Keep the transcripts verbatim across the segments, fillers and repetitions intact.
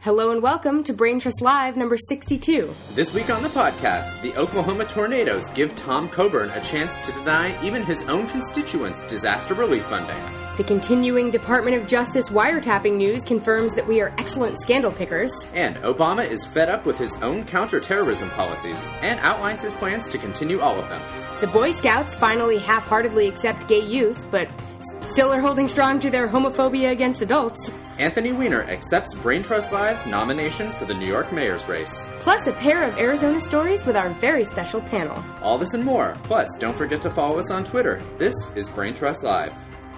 Hello and welcome to Brain Trust Live number sixty-two. This week on the podcast, the Oklahoma tornadoes give Tom Coburn a chance to deny even his own constituents disaster relief funding. The continuing Department of Justice wiretapping news confirms that we are excellent scandal pickers. And Obama is fed up with his own counterterrorism policies and outlines his plans to continue all of them. The Boy Scouts finally half-heartedly accept gay youth, but still are holding strong to their homophobia against adults. Anthony Weiner accepts Brain Trust Live's nomination for the New York mayor's race. Plus a pair of Arizona stories with our very special panel. All this and more. Plus, don't forget to follow us on Twitter. This is Brain Trust Live.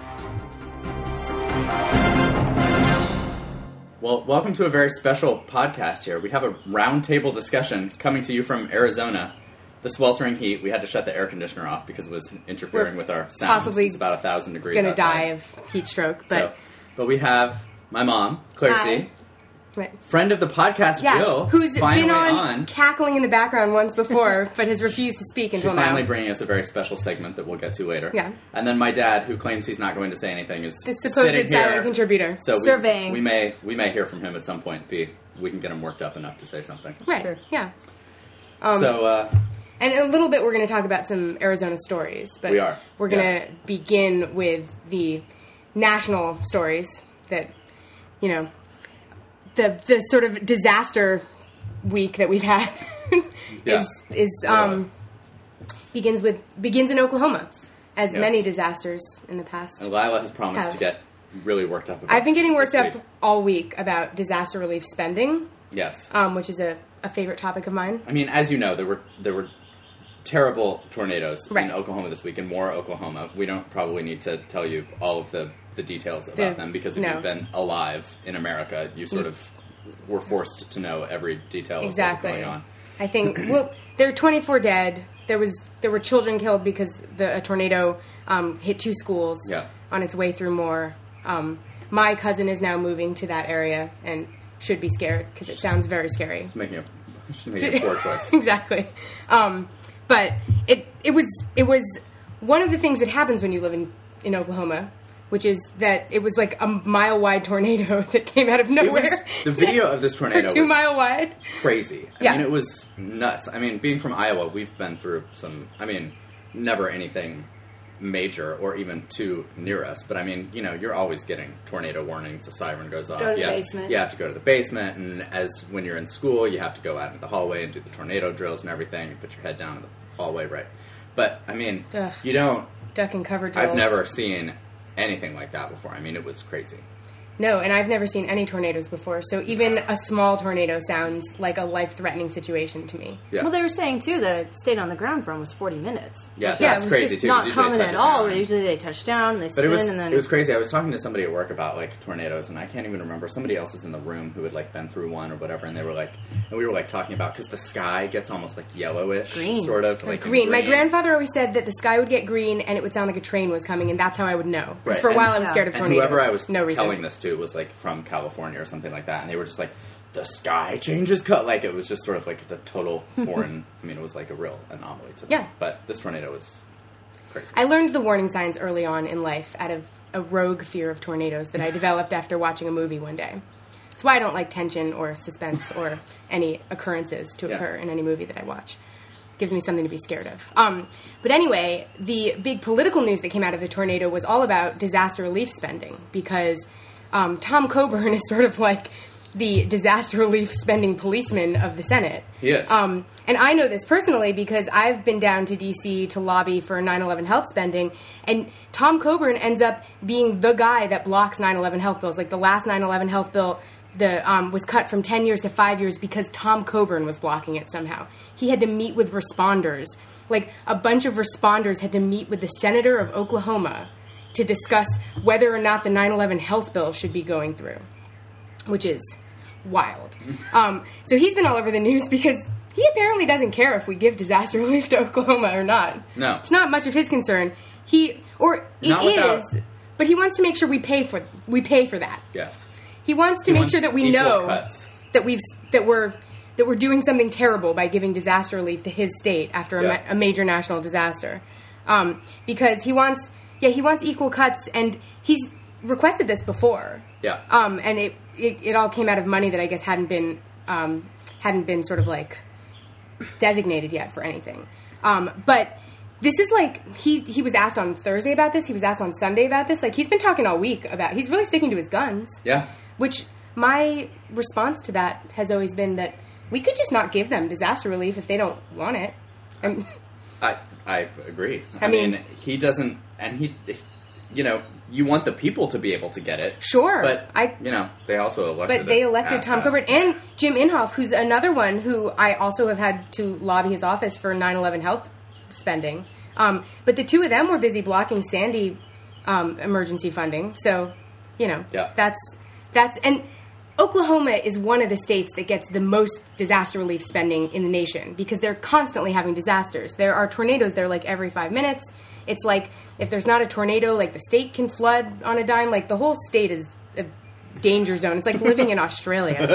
Well, welcome to a very special podcast here. We have a roundtable discussion coming to you from Arizona. The sweltering heat, we had to shut the air conditioner off because it was interfering We're with our sound. Possibly it's about a thousand degrees gonna outside. die of heat stroke, but So, but we have my mom, Claire C., right. friend of the podcast, yeah, Jill, who's finally been on, on. cackling in the background once before, but has refused to speak She's until now. finally bringing us a very special segment that we'll get to later. Yeah. And then my dad, who claims he's not going to say anything, is The supposed sitting silent here. contributor. So we, Surveying. we may we may hear from him at some point if he, we can get him worked up enough to say something. Right, Sure. yeah. Um, so uh, And in a little bit, we're going to talk about some Arizona stories. But We are, We're going to yes. begin with the national stories that, you know, the the sort of disaster week that we've had Yeah. is is um, begins with begins in Oklahoma, as Yes. many disasters in the past. and Lila has promised Have. to get really worked up about I've been getting this worked this up week. all week about disaster relief spending, Yes. um, which is a, a favorite topic of mine. I mean, as you know, there were there were terrible tornadoes Right. in Oklahoma this week, and more Oklahoma. We don't probably need to tell you all of the, the details about The- them, because if no. you've been alive in America, you sort of were forced to know every detail Exactly. of what was going on. I think well, there are twenty-four dead. There was there were children killed because the a tornado um, hit two schools Yeah. on its way through Moore. Um, my cousin is now moving to that area and should be scared because it sounds very scary. It's making a, it's making a poor choice. Exactly. Um, but it it was it was one of the things that happens when you live in, in Oklahoma, which is that it was like a mile wide tornado that came out of It nowhere. was, the video of this tornado two was mile wide. crazy. I Yeah. mean, it was nuts. I mean, being from Iowa, we've been through some, I mean, never anything major or even too near us. But I mean, you know, you're always getting tornado warnings. The siren goes off. Go to the you have, basement. You have to go to the basement. And as when you're in school, you have to go out into the hallway and do the tornado drills and everything. You put your head down in the hallway, right? But I mean, Ugh. you don't, Duck and cover drills. I've never seen anything like that before. I mean, it was crazy. No, and I've never seen any tornadoes before, so even a small tornado sounds like a life-threatening situation to me. Yeah. Well, they were saying, too, that it stayed on the ground for almost forty minutes. Yeah, Which that's was crazy, just too, 'cause not usually it common at touches all. down. Usually they touch down, they But spin, it was and then... it was crazy. I was talking to somebody at work about like tornadoes, and I can't even remember. Somebody else was in the room who had like been through one or whatever, and they were like, and we were like talking about because the sky gets almost like yellowish, Green. sort of like Green. My grandfather always said that the sky would get green and it would sound like a train was coming, and that's how I would know. 'Cause Right, For a and- while, I was Yeah. scared of And tornadoes. whoever I was no reason. telling this to was like from California or something like that, and they were just like, the sky changes color. Like it was just sort of like a total foreign. I mean, it was like a real anomaly to them. Yeah. But this tornado was crazy. I learned the warning signs early on in life out of a rogue fear of tornadoes that I developed after watching a movie one day. That's why I don't like tension or suspense or any occurrences to Yeah. occur in any movie that I watch. Gives me something to be scared of. Um, but anyway, the big political news that came out of the tornado was all about disaster relief spending because um, Tom Coburn is sort of like the disaster relief spending policeman of the Senate. He is. Um, and I know this personally because I've been down to D C to lobby for nine eleven health spending, and Tom Coburn ends up being the guy that blocks nine eleven health bills. Like the last nine eleven health bill the um, was cut from ten years to five years because Tom Coburn was blocking it somehow. He had to meet with responders. Like a bunch of responders had to meet with the senator of Oklahoma to discuss whether or not the nine eleven health bill should be going through, which is wild. Um, so he's been all over the news because he apparently doesn't care if we give disaster relief to Oklahoma or not. No. It's not much of his concern. He or it Not without- is, but he wants to make sure we pay for we pay for that. Yes. He wants to He make wants sure that we equal know cuts. that we've that we're that we're doing something terrible by giving disaster relief to his state after a, Yeah. ma- a major national disaster. Um, because he wants, yeah, he wants equal cuts, and he's requested this before. Yeah. Um, and it it, it all came out of money that I guess hadn't been um, hadn't been sort of like designated yet for anything. Um, but this is like he he was asked on Thursday about this. He was asked on Sunday about this. Like he's been talking all week about. He's really sticking to his guns. Yeah. Which my response to that has always been that we could just not give them disaster relief if they don't want it. I'm, I I agree. I, I mean, mean- he doesn't, and he, you know, you want the people to be able to get it. Sure, but I- you know, they also elected. But they this elected Tom asshat. Coburn and Jim Inhofe, who's another one who I also have had to lobby his office for nine eleven health spending. Um, but the two of them were busy blocking Sandy um, emergency funding. So, you know, Yeah. that's that's and Oklahoma is one of the states that gets the most disaster relief spending in the nation because they're constantly having disasters. There are tornadoes there like every five minutes. It's like if there's not a tornado, like the state can flood on a dime. Like the whole state is a danger zone. It's like living in Australia.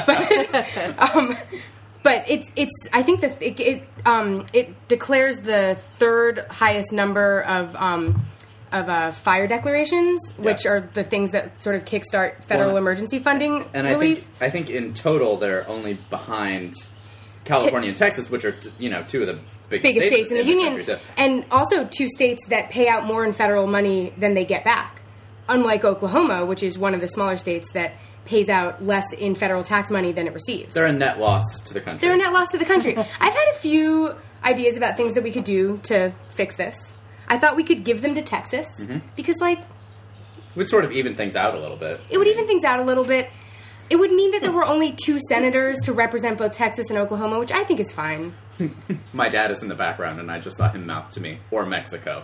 but, um, but it's it's. I think that it it, um, it declares the third highest number of. Um, of uh, fire declarations, which Yeah. are the things that sort of kickstart federal Well, emergency funding And I relief. think I think in total they're only behind California and Texas, which are t- you know two of the biggest, biggest states in the union, country, so- and also two states that pay out more in federal money than they get back. Unlike Oklahoma, which is one of the smaller states that pays out less in federal tax money than it receives. They're a net loss to the country. They're a net loss to the country. I've had a few ideas about things that we could do to fix this. I thought we could give them to Texas Mm-hmm. because, like, Would sort of even things out a little bit. it would even things out a little bit. It would mean that there were only two senators to represent both Texas and Oklahoma, which I think is fine. My dad is in the background, and I just saw him mouth to me, or Mexico.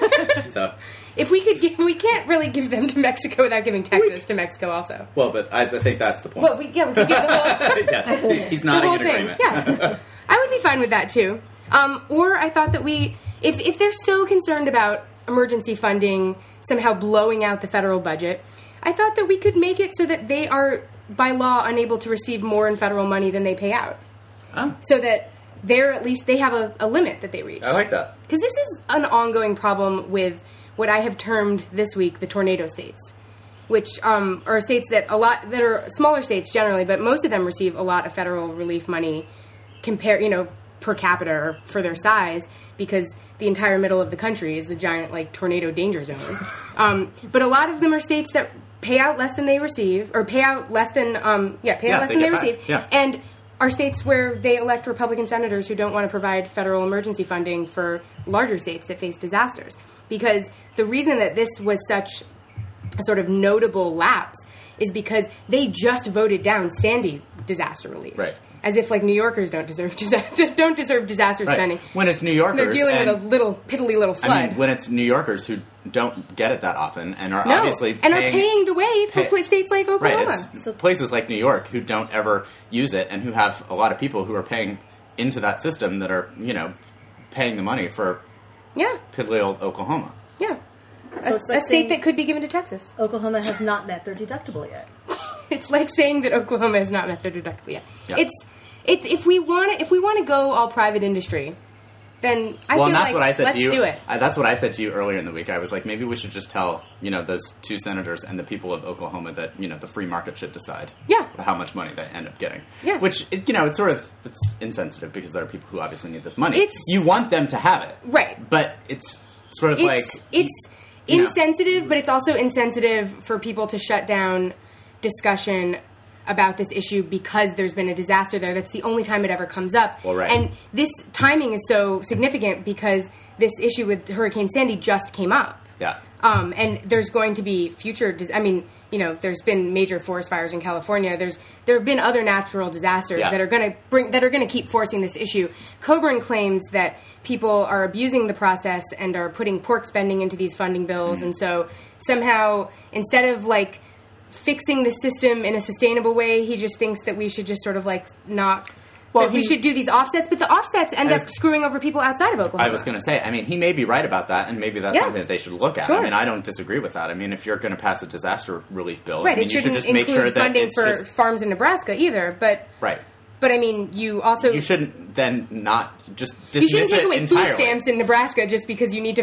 so, If we could give, we can't really give them to Mexico without giving Texas to Mexico also. well, but I, I think that's the point. Well, we, yeah, we could give the whole, yes, he's the nodding whole in thing. agreement. Yeah. I would be fine with that too. Um, or I thought that we, if, if they're so concerned about emergency funding somehow blowing out the federal budget, I thought that we could make it so that they are, by law, unable to receive more in federal money than they pay out. Oh, So that they're at least, they have a, a limit that they reach. I like that. Because this is an ongoing problem with what I have termed this week the tornado states, which um, are states that a lot that are smaller states generally, but most of them receive a lot of federal relief money, compare you know per capita or for their size, because the entire middle of the country is the giant like tornado danger zone. um, but a lot of them are states that pay out less than they receive, or pay out less than um, yeah pay Yeah, out less they than they get back. receive, Yeah. and are states where they elect Republican senators who don't want to provide federal emergency funding for larger states that face disasters. Because the reason that this was such a sort of notable lapse is because they just voted down Sandy disaster relief. Right. As if like New Yorkers don't deserve disaster, don't deserve disaster Right. spending. When it's New Yorkers, They're dealing and, with a little piddly little flood. I mean, when it's New Yorkers who don't get it that often and are no, obviously and paying, are paying the way for pay- pla- states like Oklahoma. Right, it's places like New York who don't ever use it and who have a lot of people who are paying into that system that are, you know, paying the money for yeah, piddly old Oklahoma. yeah. So A, it's like a state saying- that could be given to Texas. Oklahoma has not met their deductible yet. It's like saying that Oklahoma has not met their deductible yet. Yeah. It's it's if we want to if we want to go all private industry, then I well, feel and that's like what I said let's to you. do it. I, that's what I said to you earlier in the week. I was like, maybe we should just tell, you know, those two senators and the people of Oklahoma that, you know, the free market should decide Yeah. how much money they end up getting. Yeah. Which, it, you know, it's sort of, it's insensitive because there are people who obviously need this money. It's- you want them to have it. Right. But it's sort of It's like... it's you know. insensitive, but it's also insensitive for people to shut down discussion about this issue because there's been a disaster there. That's the only time it ever comes up. Well, right. And this timing is so significant because this issue with Hurricane Sandy just came up. Yeah. Um, and there's going to be future. Dis- I mean, you know, there's been major forest fires in California. There's there have been other natural disasters Yeah. that are going to bring that are going to keep forcing this issue. Coburn claims that people are abusing the process and are putting pork spending into these funding bills, Mm-hmm. and so somehow instead of like fixing the system in a sustainable way, he just thinks that we should just sort of like not. Well, that we he- should do these offsets, but the offsets end I up was- screwing over people outside of Oklahoma. I was going to say, I mean, he may be right about that, and maybe that's Yeah. something that they should look at. Sure. I mean, I don't disagree with that. I mean, if you're going to pass a disaster relief bill, Right, I mean, it you should shouldn't just make include sure that funding it's for just... farms in Nebraska either. But Right. but I mean, you also You shouldn't then not just you dismiss shouldn't take it away entirely. food stamps in Nebraska just because you need to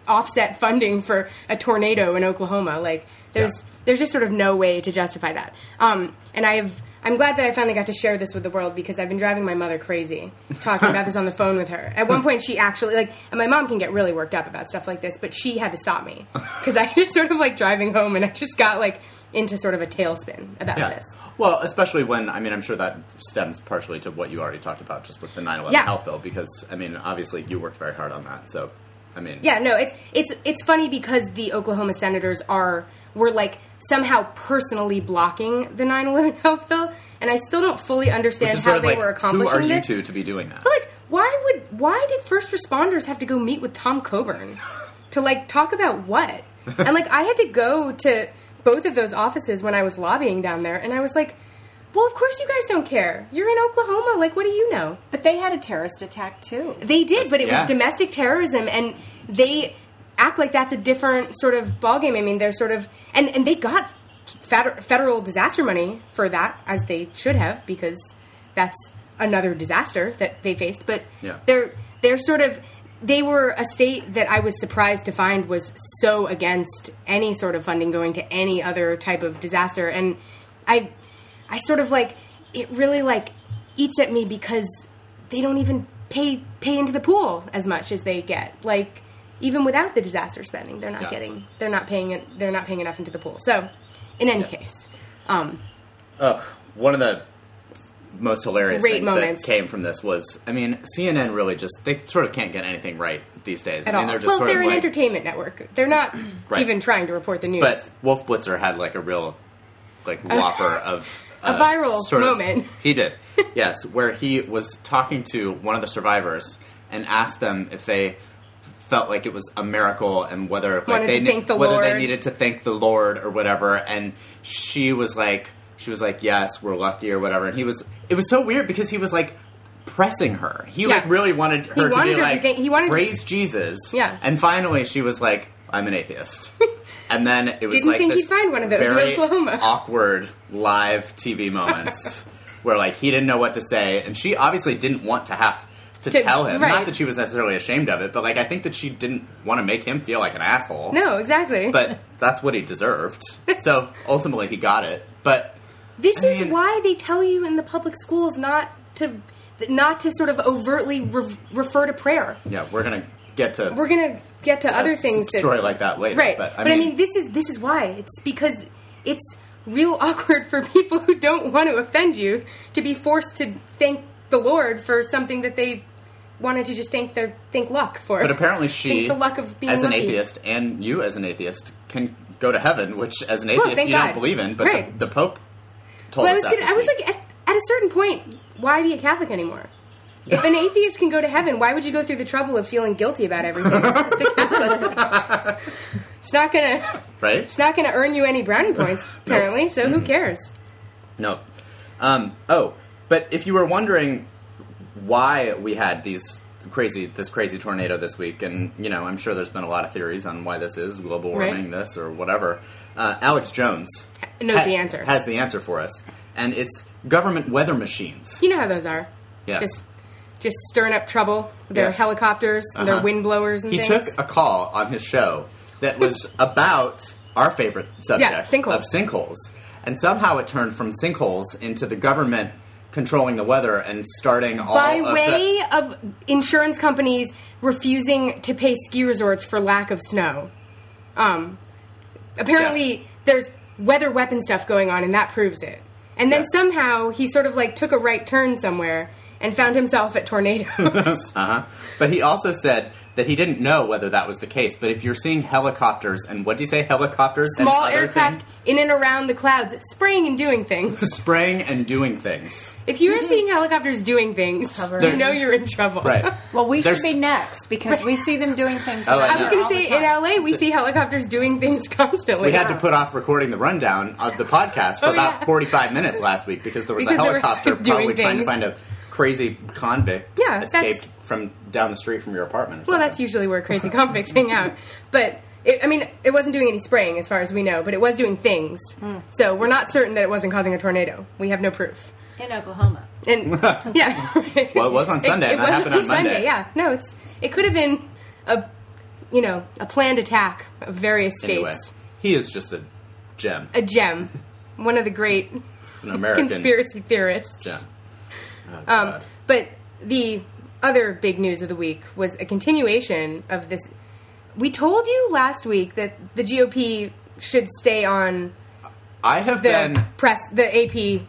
offset funding for a tornado in Oklahoma. Like, there's Yeah. there's just sort of no way to justify that. Um, and I've I'm glad that I finally got to share this with the world because I've been driving my mother crazy talking about this on the phone with her. At one point, she actually, like, and my mom can get really worked up about stuff like this, but she had to stop me because I was sort of, like, driving home and I just got, like, into sort of a tailspin about Yeah. this. Well, especially when, I mean, I'm sure that stems partially to what you already talked about just with the nine eleven Yeah. health bill because, I mean, obviously you worked very hard on that. So, I mean. Yeah, no, it's it's it's funny because the Oklahoma senators are were like somehow personally blocking the nine eleven health bill, and I still don't fully Which understand is how sort of they like, were accomplishing who are you this. two to be doing that? But like, why would why did first responders have to go meet with Tom Coburn to like talk about what? And like, I had to go to both of those offices when I was lobbying down there, and I was like, well, of course you guys don't care. You're in Oklahoma. Like, what do you know? But they had a terrorist attack, too. They did, but it yeah. was domestic terrorism, and they act like that's a different sort of ballgame. I mean, they're sort of... And, and they got fed- federal disaster money for that, as they should have, because that's another disaster that they faced. But Yeah. they're they're sort of... They were a state that I was surprised to find was so against any sort of funding going to any other type of disaster. And I... I sort of, like... It really, like, eats at me because they don't even pay pay into the pool as much as they get. Like, even without the disaster spending, they're not Yeah. getting, they're not paying it, they're not paying enough into the pool. So, in any Yeah. case, um, Ugh, one of the most hilarious Great things moments. that came from this was, I mean, C N N really just, they sort of can't get anything right these days. at I mean, all. they're just Well, sort they're of an like, entertainment network. They're not Right. even trying to report the news. but Wolf Blitzer had like a real, like, whopper of... A viral sort of- moment. He did, yes, where he was talking to one of the survivors and asked them if they felt like it was a miracle and whether like, Wanted they to ne- thank the whether they Lord. needed to thank the Lord or whatever, and she was like, she was like, yes, we're lucky or whatever, and he was, it was so weird because he was like pressing her. He like Yeah. really wanted her to wanted be her to like, think- he wanted- praise Jesus. Yeah. And finally she was like, I'm an atheist. And then it was Didn't like think this he'd find one of those in very Oklahoma. awkward live T V moments where like he didn't know what to say, and she obviously didn't want to have to, To- tell him. right. Not that she was necessarily ashamed of it, but like I think that she didn't want to make him feel like an asshole. no, exactly. But that's what he deserved. So ultimately he got it. But this I is mean- why they tell you in the public schools not to, not to sort of overtly re- refer to prayer. yeah, we're gonna get to We're gonna get to other a things. s- story like that later. Right, But I but mean, I mean, this is this is why it's because it's real awkward for people who don't want to offend you to be forced to thank the Lord for something that they wanted to just thank their thank luck for. But apparently she, Thank the luck of being as an lucky. atheist, and you as an atheist, can go to heaven, which as an Well, atheist thank you God. don't believe in, but Right. the, the Pope told Well, I us was, that gonna, this I was week. like, at, at a certain point, why be a Catholic anymore? If an atheist can go to heaven, why would you go through the trouble of feeling guilty about everything? It's a Catholic. It's not gonna. Right? It's not gonna earn you any brownie points, apparently. So who cares? No. Um, oh, but if you were wondering why we had these crazy this crazy tornado this week, and you know, I'm sure there's been a lot of theories on why this is global warming, Right. this or whatever. Uh, Alex Jones Knows ha- the answer. Has the answer for us, and it's government weather machines. You know how those are. Yes. Just, just stirring up trouble. Their Yes. helicopters, their Uh-huh. wind blowers, and He things. took a call on his show that was about our favorite subject sinkholes. of sinkholes, and somehow it turned from sinkholes into the government controlling the weather and starting all By of way the, of insurance companies refusing to pay ski resorts for lack of snow. Um, apparently, Yes. there's weather weapon stuff going on, and that proves it. And then Yeah. somehow he sort of like took a right turn somewhere and found himself at tornadoes. uh-huh. But he also said that he didn't know whether that was the case. But if you're seeing helicopters, and what do you say, helicopters Small and other aircraft things, in and around the clouds, spraying and doing things. spraying and doing things, If you are seeing helicopters doing things, Covered. you know you're in trouble. right? Well, we There's- should be next because we see them doing things. Oh, I around I know. was here going all to the say, time. in L A, we see helicopters doing things constantly. We had to put off recording the rundown of the podcast for Oh, about yeah. forty-five minutes last week because there was Because a they were helicopter doing probably trying to things. find a crazy convict Yeah, that's- escaped from down the street from your apartment. Or Well, something. that's usually where crazy convicts hang out. But, it, I mean, it wasn't doing any spraying as far as we know, but it was doing things. So we're not certain that it wasn't causing a tornado. We have no proof. in Oklahoma. And, yeah. Well, it was on Sunday, and that was happened on Sunday, Monday. yeah. No, it's it could have been a you know, a planned attack of various states. Anyway, he is just a gem. A gem. One of the great An American conspiracy theorists. gem. Oh, Um, God. but the other big news of the week was a continuation of this. We told you last week that the G O P should stay on I have the been... press, the A P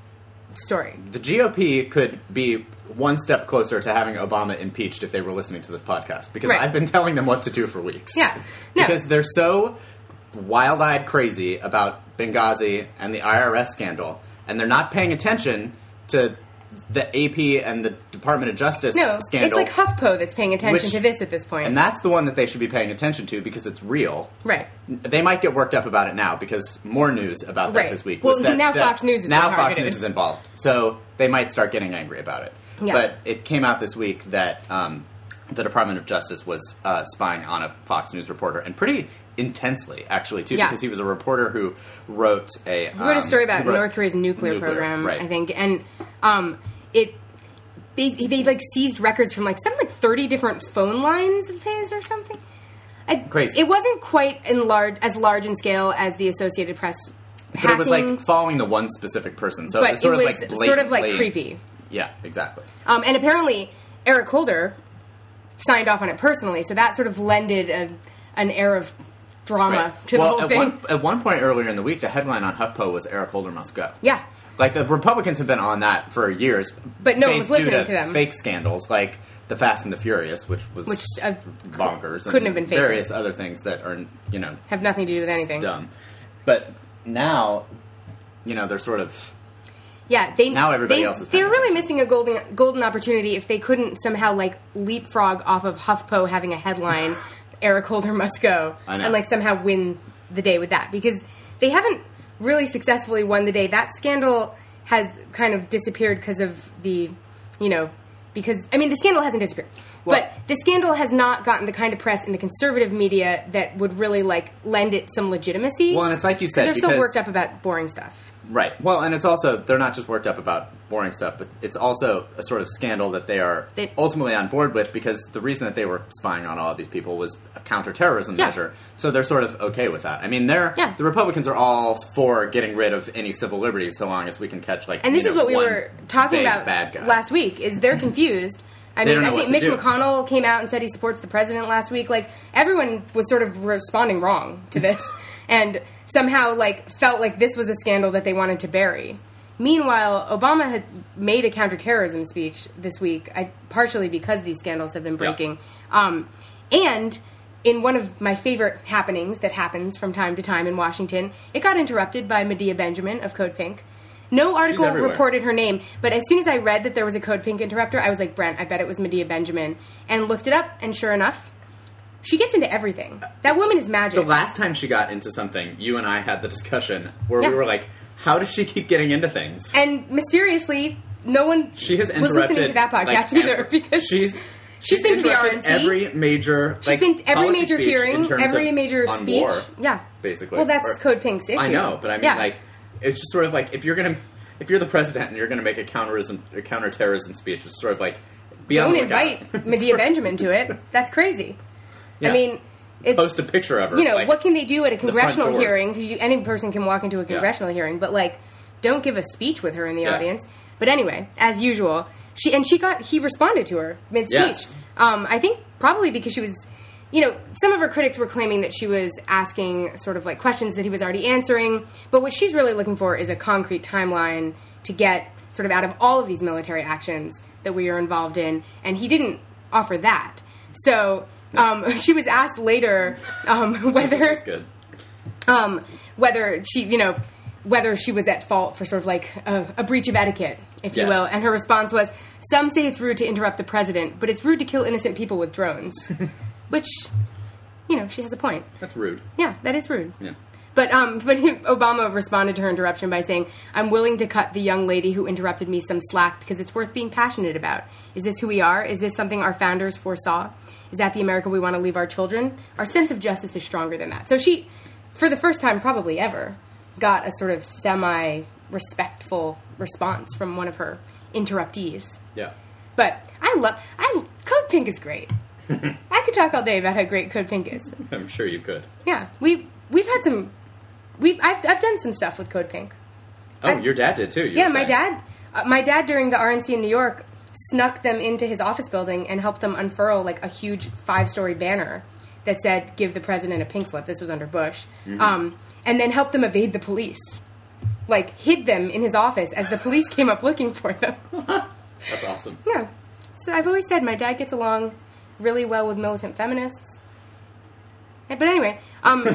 story. The G O P could be one step closer to having Obama impeached if they were listening to this podcast. Because Right. I've been telling them what to do for weeks. Yeah. No. Because they're so wild-eyed crazy about Benghazi and the I R S scandal. And they're not paying attention to the A P and the Department of Justice No, scandal. it's like HuffPo that's paying attention Which- to this at this point. And that's the one that they should be paying attention to because it's real. right. They might get worked up about it now because more news about that Right. this week Well, was that now that- Fox News is now Fox targeted. News is involved, so they might start getting angry about it. Yeah. But it came out this week that um, the Department of Justice was uh, spying on a Fox News reporter, and pretty intensely, actually, too, Yeah. because he was a reporter who wrote a He wrote a um, story about he wrote- North Korea's nuclear, program, right. I think, and um, it they they like seized records from like something like thirty different phone lines of his or something. I, Crazy. It wasn't quite in large as large in scale as the Associated Press. But it was like hacking, following the one specific person, so but it was sort it of was like sort of like blatantly- creepy. Yeah, exactly. Um, and apparently, Eric Holder signed off on it personally, so that sort of lended a, an air of drama Right. to well, the whole at thing. one, at one point earlier in the week, the headline on HuffPo was Eric Holder must go. Yeah. Like, the Republicans have been on that for years. But no one based was listening due to them. Fake scandals, like the Fast and the Furious, which was Which, uh, bonkers. couldn't and have been fake. Various other things that are, you know, Have nothing to do with anything. dumb. But now, you know, they're sort of... Yeah, they Now everybody they, else is they paying were really attention. missing a golden golden opportunity if they couldn't somehow like leapfrog off of HuffPo having a headline, Eric Holder must go, I know. and like somehow win the day with that because they haven't really successfully won the day. That scandal has kind of disappeared because of the, you know, because I mean the scandal hasn't disappeared, Well- but the scandal has not gotten the kind of press in the conservative media that would really like lend it some legitimacy. Well, and it's like you said, they're because... still worked up about boring stuff. Right. Well, and it's also, they're not just worked up about boring stuff, but it's also a sort of scandal that they are They- ultimately on board with because the reason that they were spying on all of these people was a counterterrorism Yeah. measure. So they're sort of okay with that. I mean, they're, Yeah. the Republicans are all for getting rid of any civil liberties so long as we can catch, like, And this you is know, what we one were talking big about bad guy. last week. Is they're confused. I They mean, don't know I what think to Mitch do. McConnell came out and said he supports the president last week. Like everyone was sort of responding wrong to this, and somehow like felt like this was a scandal that they wanted to bury. Meanwhile, Obama had made a counterterrorism speech this week, I, partially because these scandals have been breaking, um, and. In one of my favorite happenings that happens from time to time in Washington, it got interrupted by Medea Benjamin of Code Pink. No article everywhere. reported her name, but as soon as I read that there was a Code Pink interrupter, I was like, Brent, I bet it was Medea Benjamin. And looked it up, and sure enough, she gets into everything. That woman is magic. The last time she got into something, you and I had the discussion where Yeah. we were like, how does she keep getting into things? and mysteriously, no one She has was interrupted listening to that podcast like, either ever. because she's she's been to the interrupted R N C. every major she's like been to every policy major speech in hearing, terms every of- major on speech. war, Yeah, basically. Well, that's Or- Code Pink's issue. I know, but I mean, Yeah. like, it's just sort of like if you're gonna if you're the president and you're gonna make a counterterrorism a counterterrorism speech, it's sort of like be on Don't the lookout. invite Medea Benjamin to it. That's crazy. Yeah. I mean, it's, Post a picture of her. you know, like, what can they do at a front congressional doors. hearing? Because any person can walk into a congressional hearing, but like, don't give a speech with her in the Yeah. audience. But anyway, as usual, she and she got he responded to her mid speech. Yes. Um, I think probably because she was, you know, some of her critics were claiming that she was asking sort of like questions that he was already answering. But what she's really looking for is a concrete timeline to get sort of out of all of these military actions that we are involved in, and he didn't offer that. So um, she was asked later um, whether This is good. um, whether she, you know, whether she was at fault for sort of like a, a breach of etiquette, if you Yes. will. And her response was, some say it's rude to interrupt the president, but it's rude to kill innocent people with drones. Which, you know, she has a point. That's rude. Yeah, that is rude. Yeah. But um, but Obama responded to her interruption by saying, I'm willing to cut the young lady who interrupted me some slack because it's worth being passionate about. Is this who we are? Is this something our founders foresaw? Is that the America we want to leave our children? Our sense of justice is stronger than that. So she, for the first time probably ever, got a sort of semi-respectful response from one of her interruptees. Yeah. But I love, I Code Pink is great. I could talk all day about how great Code Pink is. I'm sure you could. Yeah, we we've had some. We've I've I've done some stuff with Code Pink. Oh, I, your dad did too. You yeah, were my saying. dad. Uh, my dad during the R N C in New York snuck them into his office building and helped them unfurl like a huge five-story banner that said "Give the president a pink slip." This was under Bush, Mm-hmm. um, and then helped them evade the police. Like hid them in his office as the police came up looking for them. That's awesome. Yeah. So I've always said my dad gets along really well with militant feminists. But anyway, um,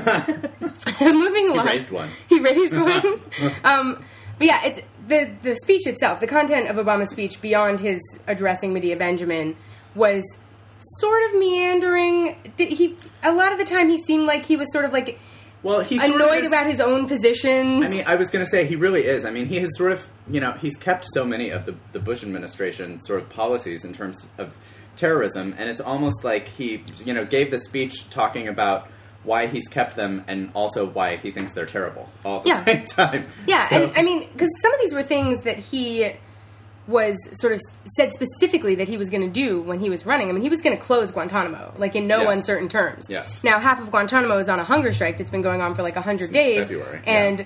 moving along. He raised one. He raised one. um, but yeah, it's the the speech itself, the content of Obama's speech beyond his addressing Medea Benjamin was sort of meandering. Did he a lot of the time he seemed like he was sort of like Well, he's sort annoyed of is, about his own positions. I mean, I was going to say he really is. I mean, he has sort of, you know, he's kept so many of the, the Bush administration sort of policies in terms of terrorism, and it's almost like he, you know, gave the speech talking about why he's kept them and also why he thinks they're terrible all at the Yeah. same time. Yeah, So- and I mean, because some of these were things that he was sort of said specifically that he was going to do when he was running. I mean, he was going to close Guantanamo, like in no Yes. uncertain terms. Yes. Now, half of Guantanamo is on a hunger strike that's been going on for like one hundred Since days. February, yeah. And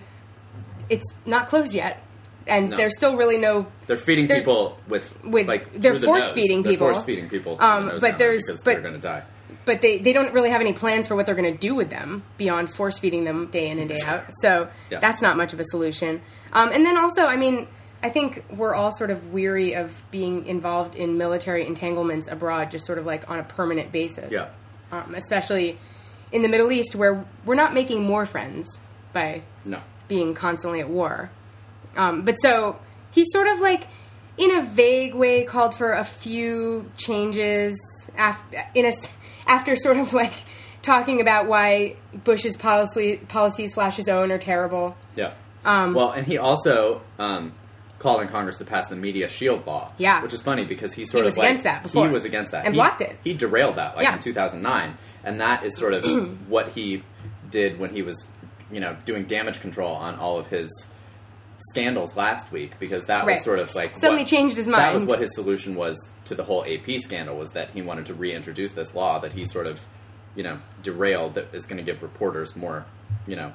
it's not closed yet. And No. there's still really no... They're feeding There's- people with, with- like, they're through the force nose. feeding They're people. force feeding people Um, through the nose but down there there's- because but- they're going to die. But they, they don't really have any plans for what they're going to do with them beyond force feeding them day in and day out. So Yeah. that's not much of a solution. Um, and then also, I mean, I think we're all sort of weary of being involved in military entanglements abroad, just sort of like on a permanent basis. Yeah. Um, especially in the Middle East, where we're not making more friends by No. being constantly at war. Um, but so he sort of like, in a vague way, called for a few changes after, in a, after sort of like talking about why Bush's policy policy slash his own are terrible. Yeah. Um, well, and he also um, called on Congress to pass the Media Shield Law. Yeah. Which is funny because he sort He of was like against that before. he was against that And He- blocked it. He derailed that like Yeah. in two thousand nine, and that is sort of what he did when he was, you know, doing damage control on all of his scandals last week, because that Right. was sort of like Suddenly what- changed his That was mind. what his solution was to the whole A P scandal, was that he wanted to reintroduce this law that he sort of, you know, derailed, that is going to give reporters more, you know,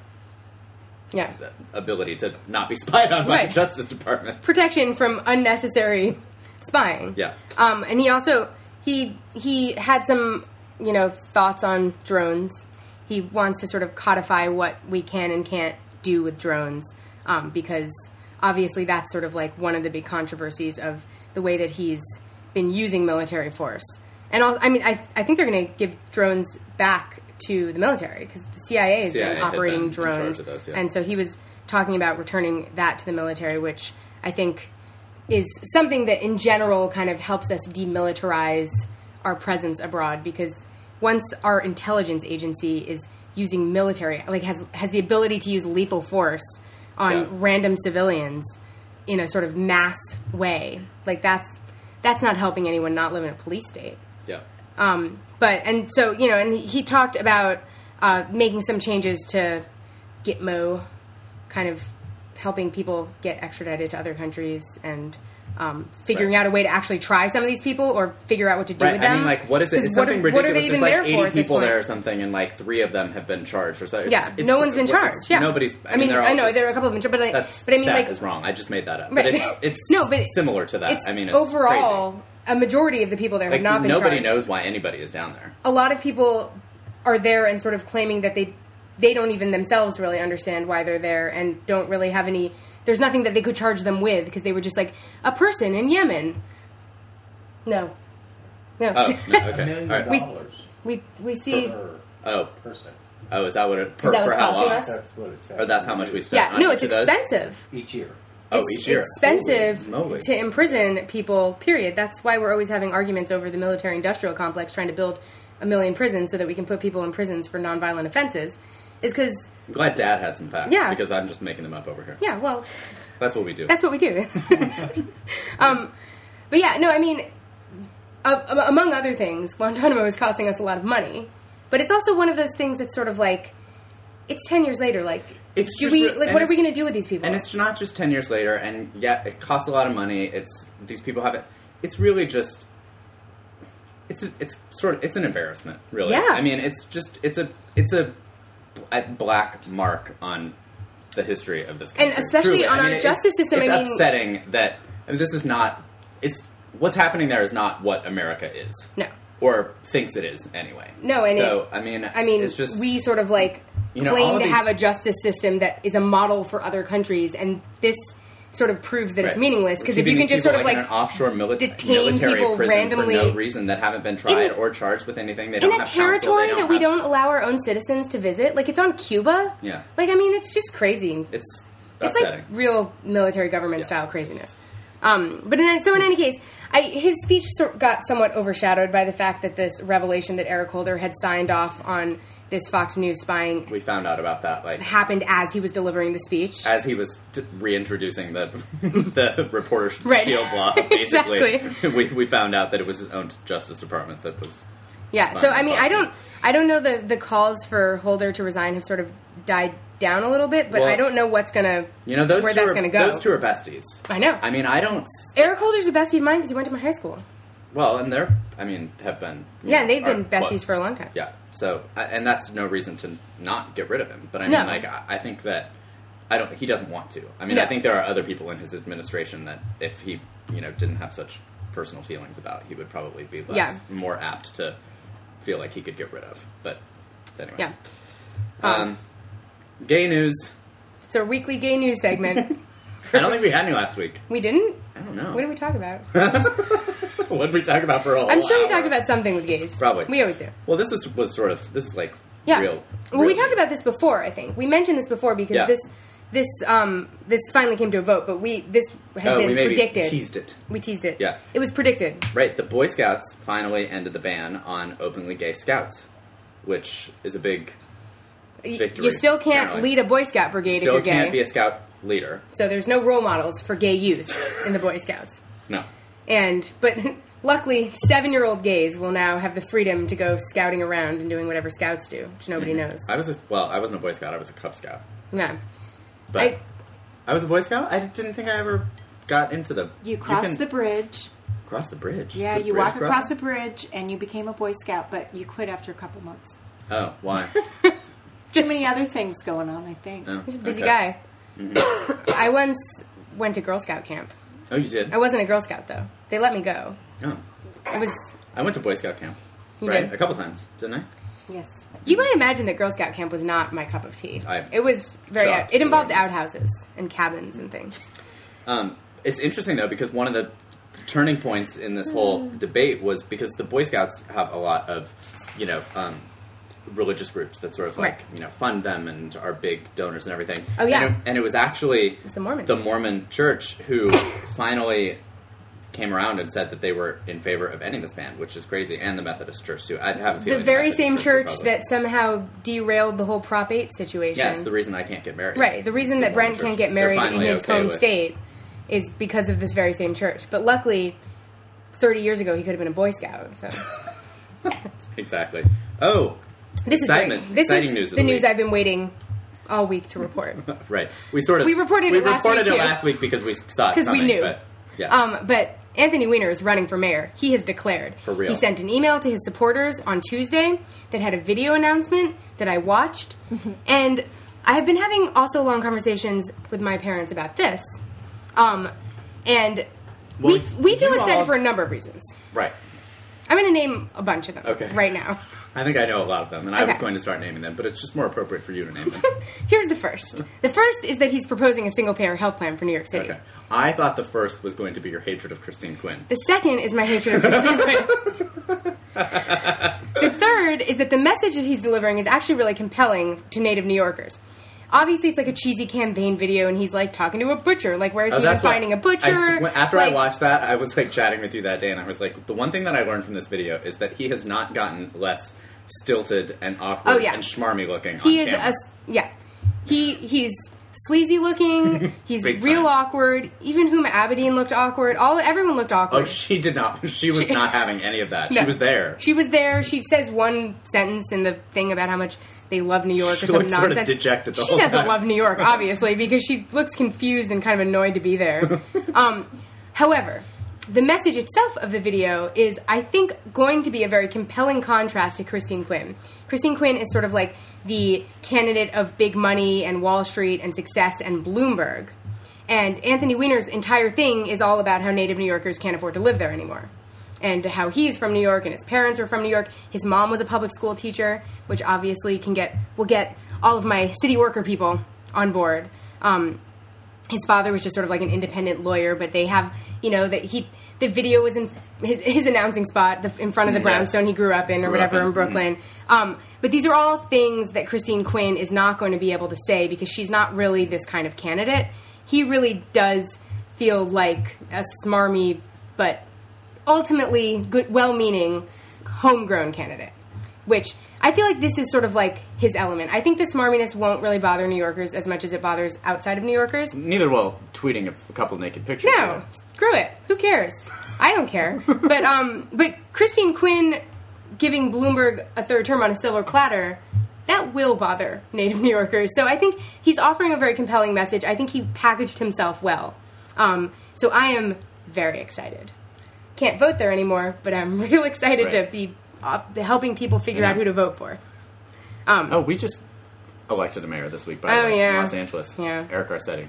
yeah. ability to not be spied on by Right. the Justice Department. Protection from unnecessary spying. Yeah. Um, and he also he he had some you know thoughts on drones. He wants to sort of codify what we can and can't do with drones, um, because obviously that's sort of like one of the big controversies of the way that he's been using military force. And also, I mean, I I think they're going to give drones back to the military because the C I A has C I A been had operating been in charge drones, of those, yeah. and so he was talking about returning that to the military, which I think is something that in general kind of helps us demilitarize our presence abroad, because once our intelligence agency is using military, like has has the ability to use lethal force on Yeah. random civilians in a sort of mass way, like that's that's not helping anyone not live in a police state. Yeah. Um, but, and so, you know, and he, he talked about uh, making some changes to Gitmo, kind of helping people get extradited to other countries and um, figuring Right. out a way to actually try some of these people or figure out what to do Right. with them. I mean, like, what is it? 'Cause It's what something are- what are ridiculous. they even There's like there for eighty at this people there or point? something, and like three of them have been charged or something. It's, Yeah, it's, no one's been it's- charged. Yeah, Nobody's. I, I mean, they're all I know just, there are a couple of them, but like, That's but I mean, stat like, is wrong. I just made that up. Right. But it's it's No, but it- similar to that. it's I mean, it's overall crazy. a majority of the people there Like, have not been nobody charged. knows why anybody is down there. A lot of people are there and sort of claiming that they they don't even themselves really understand why they're there and don't really have any. There's nothing that they could charge them with because they were just like a person in Yemen. No, no. Oh, no, A okay. million All right. We- dollars we we see. per Oh, person. oh, is that what it per, that for what's how costing long? us? That's what it said. Or that's how much we spent? Yeah, on no, each it's of those? expensive. Each year. Oh, It's each year. expensive Holy moly. to imprison people. Period. That's why we're always having arguments over the military-industrial complex, trying to build a million prisons so that we can put people in prisons for nonviolent offenses. Is because I'm glad Dad had some facts. Yeah. Because I'm just making them up over here. yeah, well. That's what we do. That's what we do. um, but yeah, no, I mean, uh, among other things, Guantanamo is costing us a lot of money, but it's also one of those things that's sort of like, it's ten years later. Like, It's do just we re- like and what are we it's- going to do with these people? And it's not just ten years later, and yeah, it costs a lot of money. It's these people have it. It's really just it's a, it's sort of it's an embarrassment, really. Yeah. I mean, it's just it's a it's a, a black mark on the history of this country, And especially truly. on I mean, our it's, justice system. It's I mean, upsetting that I mean, this is not. It's what's happening there is not what America is. No. Or thinks it is anyway. No, and so it, I mean, I mean, it's just we sort of like you know, all claim of to these- have a justice system that is a model for other countries, and this sort of proves that right. it's meaningless. Because We're if you keeping can these just sort people, of like, like in an offshore mili- detain military people prison randomly for no reason that haven't been tried in, or charged with anything, they in don't a have counsel, territory they don't that we have- don't allow our own citizens to visit, like it's on Cuba. Yeah. Like I mean, it's just crazy. It's It's upsetting. like real military government Yeah. style craziness. Um, but in, so in any case, I, his speech sort got somewhat overshadowed by the fact that this revelation that Eric Holder had signed off on this Fox News spying we found out about that like happened as he was delivering the speech. as he was t- reintroducing the the Reporters Right. Shield law. Basically, Exactly. we we found out that it was his own Justice Department that was. Yeah. spying So on I mean, Fox I don't, News. I don't know the the calls for Holder to resign have sort of died down a little bit, but Well, I don't know what's gonna You know those where two that's are, gonna go. Those two are besties. I know. I mean, I don't. Eric Holder's a bestie of mine because he went to my high school. Well, and they're. I mean, have been. you Yeah, know, and they've been are besties close. for a long time. Yeah. So, I- and that's no reason to not get rid of him. But I mean, No. like, I I think that I don't. He doesn't want to. I mean, No. I think there are other people in his administration that, if he, you know, didn't have such personal feelings about, he would probably be less, Yeah. more apt to feel like he could get rid of. But anyway. Yeah. Um, Um, gay news. It's our weekly gay news segment. I don't think we had any last week. We didn't. I don't know. What did we talk about? What did we talk about for a whole I'm sure we hour? talked about something with gays. Probably. We always do. Well, this is, was sort of. This is like Yeah. real. Well, we real talked news. about this before. I think we mentioned this before because Yeah. this this um this finally came to a vote. But we this had Oh, been we maybe predicted. teased it. We teased it. Yeah. It was predicted. Right, the Boy Scouts finally ended the ban on openly gay scouts, which is a big Y- victory. You still can't apparently. lead a Boy Scout brigade Still if you're can't gay. be a scout leader. So there's no role models for gay youth in the Boy Scouts. No. And but luckily, seven-year-old gays will now have the freedom to go scouting around and doing whatever scouts do, which nobody knows. I was a, well, I wasn't a Boy Scout. I was a Cub Scout. Yeah. But I- I, was a Boy Scout. I didn't think I ever got into the. You cross can the bridge. cross the bridge. Yeah, Is it you bridge walk across crossing? the bridge and you became a Boy Scout, but you quit after a couple months. Oh, why? Too many other things going on, I think. Oh, He's a busy okay. guy. I once went to Girl Scout camp. Oh, you did. I wasn't a Girl Scout though. They let me go. Oh, It was. I went to Boy Scout camp. You right, did? a couple times, didn't I? Yes. You might imagine that Girl Scout camp was not my cup of tea. I- it was very. shocked It involved to learn this. outhouses and cabins and things. Um, it's interesting though because one of the turning points in this whole debate was because the Boy Scouts have a lot of, you know, um, religious groups that sort of like Right. you know fund them and are big donors and everything. Oh, yeah. and it, and it was actually was the Mormons. the Mormon Church who finally came around and said that they were in favor of ending this ban, which is crazy, and the Methodist Church too. I have a feeling The very Methodist same Church church will probably- that somehow derailed the whole Prop eight situation. yeah, it's the reason I can't get married. Right. The reason It's that Mormon Brent Church. can't get They're married in finally his okay home with- state is because of this very same church. But luckily, thirty years ago, he could have been a Boy Scout. So Exactly. Oh, this is Excitement. great. This Exciting is news of the the news week. I've been waiting all week to report. right. We sort of We reported we it last reported week, it too. last week because we saw it Because we coming, knew. But, yeah. Um, but Anthony Weiner is running for mayor. He has declared. For real. He sent an email to his supporters on Tuesday that had a video announcement that I watched. And I have been having also long conversations with my parents about this. Um, and Well, we, we feel you excited all- for a number of reasons. right. I'm going to name a bunch of them Okay. right now. I think I know a lot of them, and I was Okay. going to start naming them, but it's just more appropriate for you to name them. Here's the first. The first is that he's proposing a single-payer health plan for New York City. Okay. I thought the first was going to be your hatred of Christine Quinn. The second is my hatred of Christine Quinn. The third is that the message that he's delivering is actually really compelling to native New Yorkers. Obviously, it's like a cheesy campaign video, and he's like talking to a butcher. Like, where is Oh, he even that's what- finding a butcher? I s- when- after I Like, watched that, I was like chatting with you that day, and I was like, the one thing that I learned from this video is that he has not gotten less stilted and awkward Oh, yeah. and schmarmy looking. he on is camera. a yeah. He he's sleazy looking. He's Big real time. awkward. Even Huma Abedin looked awkward. All everyone looked awkward. Oh, she did not. She was She- not having any of that. No. She was there. She was there. She says one sentence in the thing about how much they love New York She or some looks sort of nonsense. dejected the she whole doesn't time. love New York, obviously, because she looks confused and kind of annoyed to be there. Um, however, the message itself of the video is, I think, going to be a very compelling contrast to Christine Quinn. Christine Quinn is sort of like the candidate of big money and Wall Street and success and Bloomberg. And Anthony Weiner's entire thing is all about how native New Yorkers can't afford to live there anymore. And how he's from New York and his parents are from New York. His mom was a public school teacher, which obviously can get will get all of my city worker people on board. Um, his father was just sort of like an independent lawyer, but they have, you know, that he the video was in his, his announcing spot the, in front of the brownstone yes. he grew up in or grew whatever in, in Brooklyn. Mm-hmm. Um, but these are all things that Christine Quinn is not going to be able to say because she's not really this kind of candidate. He really does feel like a smarmy, but ultimately good, well-meaning, homegrown candidate, which I feel like this is sort of like his element. I think the smarminess won't really bother New Yorkers as much as it bothers outside of New Yorkers. Neither will tweeting a couple of naked pictures. No, Either. Screw it. Who cares? I don't care. But um, but Christine Quinn giving Bloomberg a third term on a silver platter, that will bother native New Yorkers. So I think he's offering a very compelling message. I think he packaged himself well. Um, so I am very excited. Can't vote there anymore, but I'm real excited right. to be uh, helping people figure yeah. out who to vote for. Um, oh, we just elected a mayor this week, by oh, the way, yeah. in Los Angeles. Yeah. Eric Garcetti.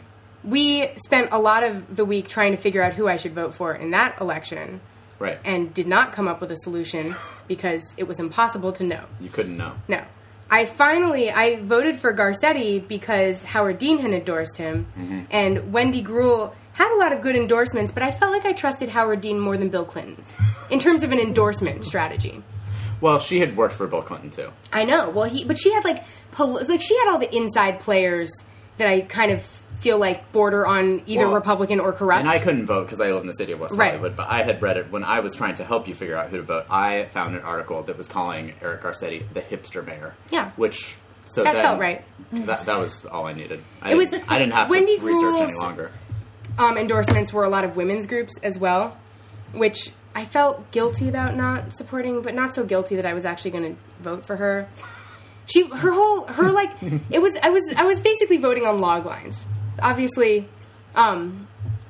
We spent a lot of the week trying to figure out who I should vote for in that election. Right. And did not come up with a solution because it was impossible to know. You couldn't know. No. I finally, I voted for Garcetti because Howard Dean had endorsed him, mm-hmm. and Wendy Gruhl had a lot of good endorsements, but I felt like I trusted Howard Dean more than Bill Clinton in terms of an endorsement strategy. Well, she had worked for Bill Clinton, too. I know. Well, he, but she had like, pol- like she had all the inside players that I kind of feel like border on either well, Republican or corrupt. And I couldn't vote because I live in the city of West right. Hollywood, but I had read it when I was trying to help you figure out who to vote. I found an article that was calling Eric Garcetti the hipster mayor. Yeah. Which, so that then, felt right. That, that was all I needed. I, it was, didn't, I didn't have Wendy to research Gruhl's, any longer. Um, endorsements were a lot of women's groups as well, which I felt guilty about not supporting, but not so guilty that I was actually going to vote for her. She, her whole, her like, it was, I was, I was basically voting on log lines. Obviously, um,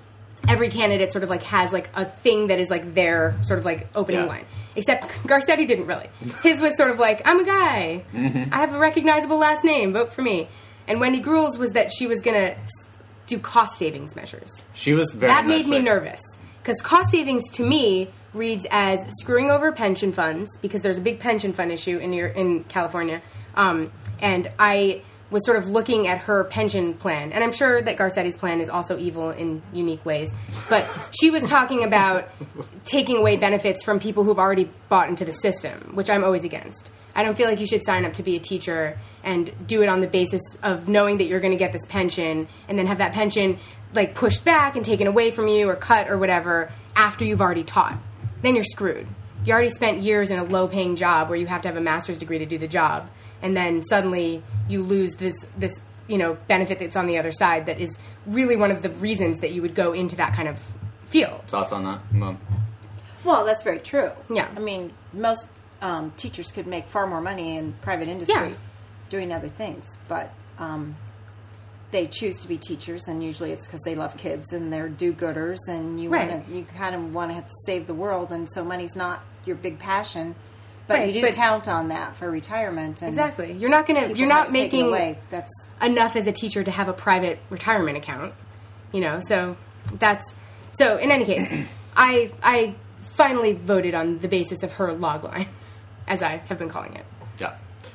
every candidate sort of like has like a thing that is like their sort of like opening yeah. line. Except Garcetti didn't really. His was sort of like, I'm a guy. Mm-hmm. I have a recognizable last name. Vote for me. And Wendy Gruhl's was that she was going to do cost savings measures. She was very That made much me like, nervous. Because cost savings to me reads as screwing over pension funds, because there's a big pension fund issue in New York, in California. Um, and I was sort of looking at her pension plan. And I'm sure that Garcetti's plan is also evil in unique ways. But she was talking about taking away benefits from people who've already bought into the system, which I'm always against. I don't feel like you should sign up to be a teacher and do it on the basis of knowing that you're going to get this pension and then have that pension like pushed back and taken away from you or cut or whatever after you've already taught. Then you're screwed. You already spent years in a low-paying job where you have to have a master's degree to do the job. And then suddenly you lose this, this, you know, benefit that's on the other side that is really one of the reasons that you would go into that kind of field. Thoughts on that, Mom? Well, that's very true. Yeah. I mean, most um, teachers could make far more money in private industry Yeah. doing other things, but um, they choose to be teachers, and usually it's because they love kids and they're do-gooders, and you Right. want to, you kind of want to have to save the world, and so money's not your big passion. But Right, you do but- count on that for retirement. And Exactly. You're not going to, people you're not have it taken making away. That's enough as a teacher to have a private retirement account, you know, so that's, so in any case, I, I finally voted on the basis of her log line, as I have been calling it. Yeah.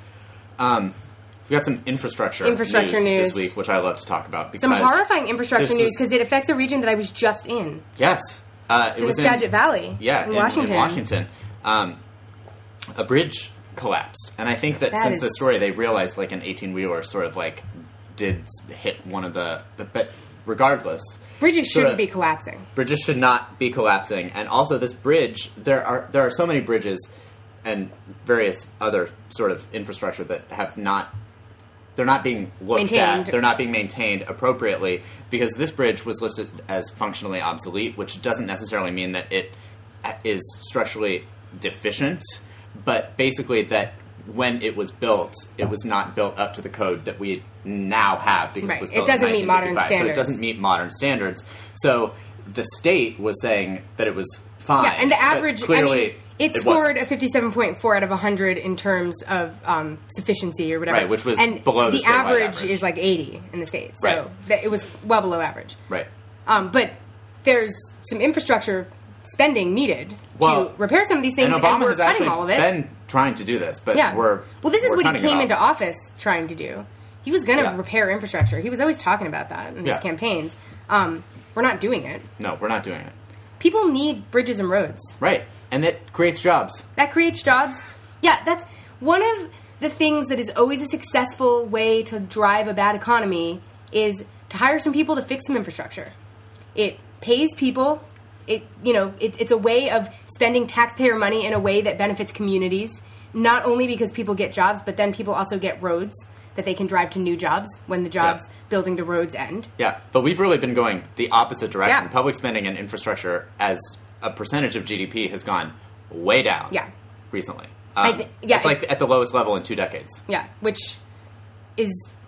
Um, we've got some infrastructure, Infrastructure news, news. this week, which I love to talk about. Because Some horrifying infrastructure this news is- because it affects a region that I was just in. Yes. Uh, It's it in was the Skagit in, Valley, yeah, in in Washington. In Washington. Um, a bridge collapsed. And I think that, That since is- the story, they realized like an eighteen-wheeler sort of like did hit one of the... the but regardless... Bridges sort shouldn't of- be collapsing. Bridges should not be collapsing. And also this bridge, there are there are so many bridges and various other sort of infrastructure that have not... They're not being looked Maintained. at. They're not being maintained appropriately because this bridge was listed as functionally obsolete, which doesn't necessarily mean that it is structurally deficient, but basically that when it was built, it was not built up to the code that we now have because Right. it was It built doesn't in meet modern nineteen fifty-five. So it standards. doesn't meet modern standards. So the state was saying that it was fine. Yeah, and the but average, clearly, I mean, it, it scored wasn't. a fifty-seven point four out of one hundred in terms of um, sufficiency or whatever. Right, which was and below the statewide average, average. is like eighty in the state. So Right. that, it was well below average. Right. Um, but there's some infrastructure spending needed Well, to repair some of these things, And and, Obama we're has cutting actually all of it. been trying to do this, but yeah. we're well, this is we're what he cutting it came off. into office trying to do. He was going to Yeah. repair infrastructure. He was always talking about that in Yeah. his campaigns. Um, we're not doing it. No, we're not doing it. People need bridges and roads. Right, and that creates jobs. That creates jobs. Yeah, that's one of the things that is always a successful way to drive a bad economy is to hire some people to fix some infrastructure. It pays people. It you know it, it's a way of spending taxpayer money in a way that benefits communities. Not only because people get jobs, but then people also get roads that they can drive to new jobs when the jobs Yeah. building the roads end. Yeah, but we've really been going the opposite direction. Yeah. Public spending and infrastructure as a percentage of G D P has gone way down. Yeah. recently. I Um, thi- yeah, it's like it's- at the lowest level in two decades. Yeah, which is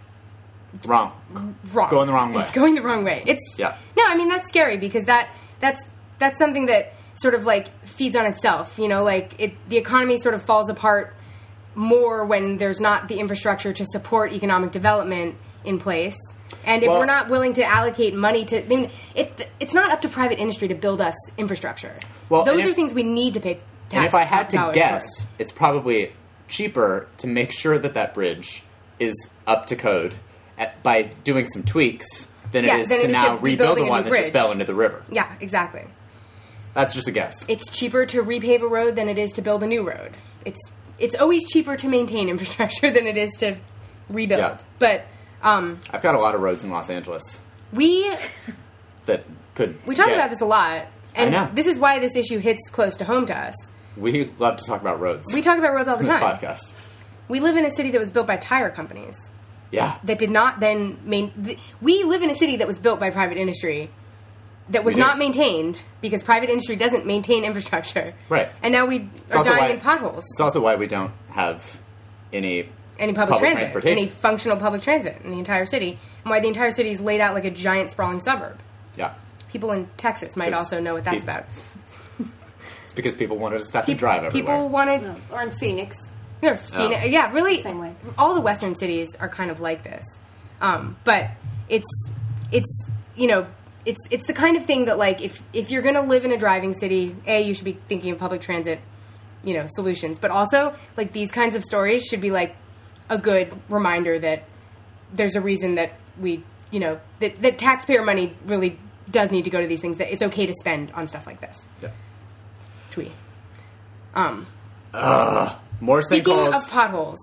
Wrong. wrong. Going the wrong way. It's going the wrong way. It's Yeah. No, I mean that's scary because that that's that's something that sort of like feeds on itself. You know, like it the economy sort of falls apart more when there's not the infrastructure to support economic development in place. And if Well- we're not willing to allocate money to, I mean, it it's not up to private industry to build us infrastructure. Well, those and are if- things we need to pay tax And if I had to dollars guess, towards. it's probably cheaper to make sure that that bridge is up to code at, by doing some tweaks than Yeah, it is than to it is now to rebuild the rebuilding a one new that just bridge. fell into the river. Yeah, exactly. That's just a guess. It's cheaper to repave a road than it is to build a new road. It's it's always cheaper to maintain infrastructure than it is to rebuild. Yeah. But um, I've got a lot of roads in Los Angeles we that could. we talk get- about this a lot, and know. this is why this issue hits close to home to us. We love to talk about roads. We talk about roads all the in this time. podcast. We live in a city that was built by tire companies Yeah. that did not then main. th- We live in a city that was built by private industry that was We do. not maintained because private industry doesn't maintain infrastructure. Right. And now we are also dying why- in potholes. It's also why we don't have any Any public, public transit, transportation. any functional public transit in the entire city, and why the entire city is laid out like a giant sprawling suburb. Yeah. People in Texas might Because also know what that's peop- about. It's because people wanted to stop Pe- and drive everywhere. People wanted, No. Or in Phoenix. you know, Phoenix- Oh. yeah, really. Same way. All the Western cities are kind of like this, um, but it's it's you know it's it's the kind of thing that like if if you're going to live in a driving city, a you should be thinking of public transit, you know, solutions, but also like these kinds of stories should be like a good reminder that there's a reason that we, you know, that, that taxpayer money really does need to go to these things, that it's okay to spend on stuff like this. Yeah. Tweet. Um, More speaking sinkholes. of potholes,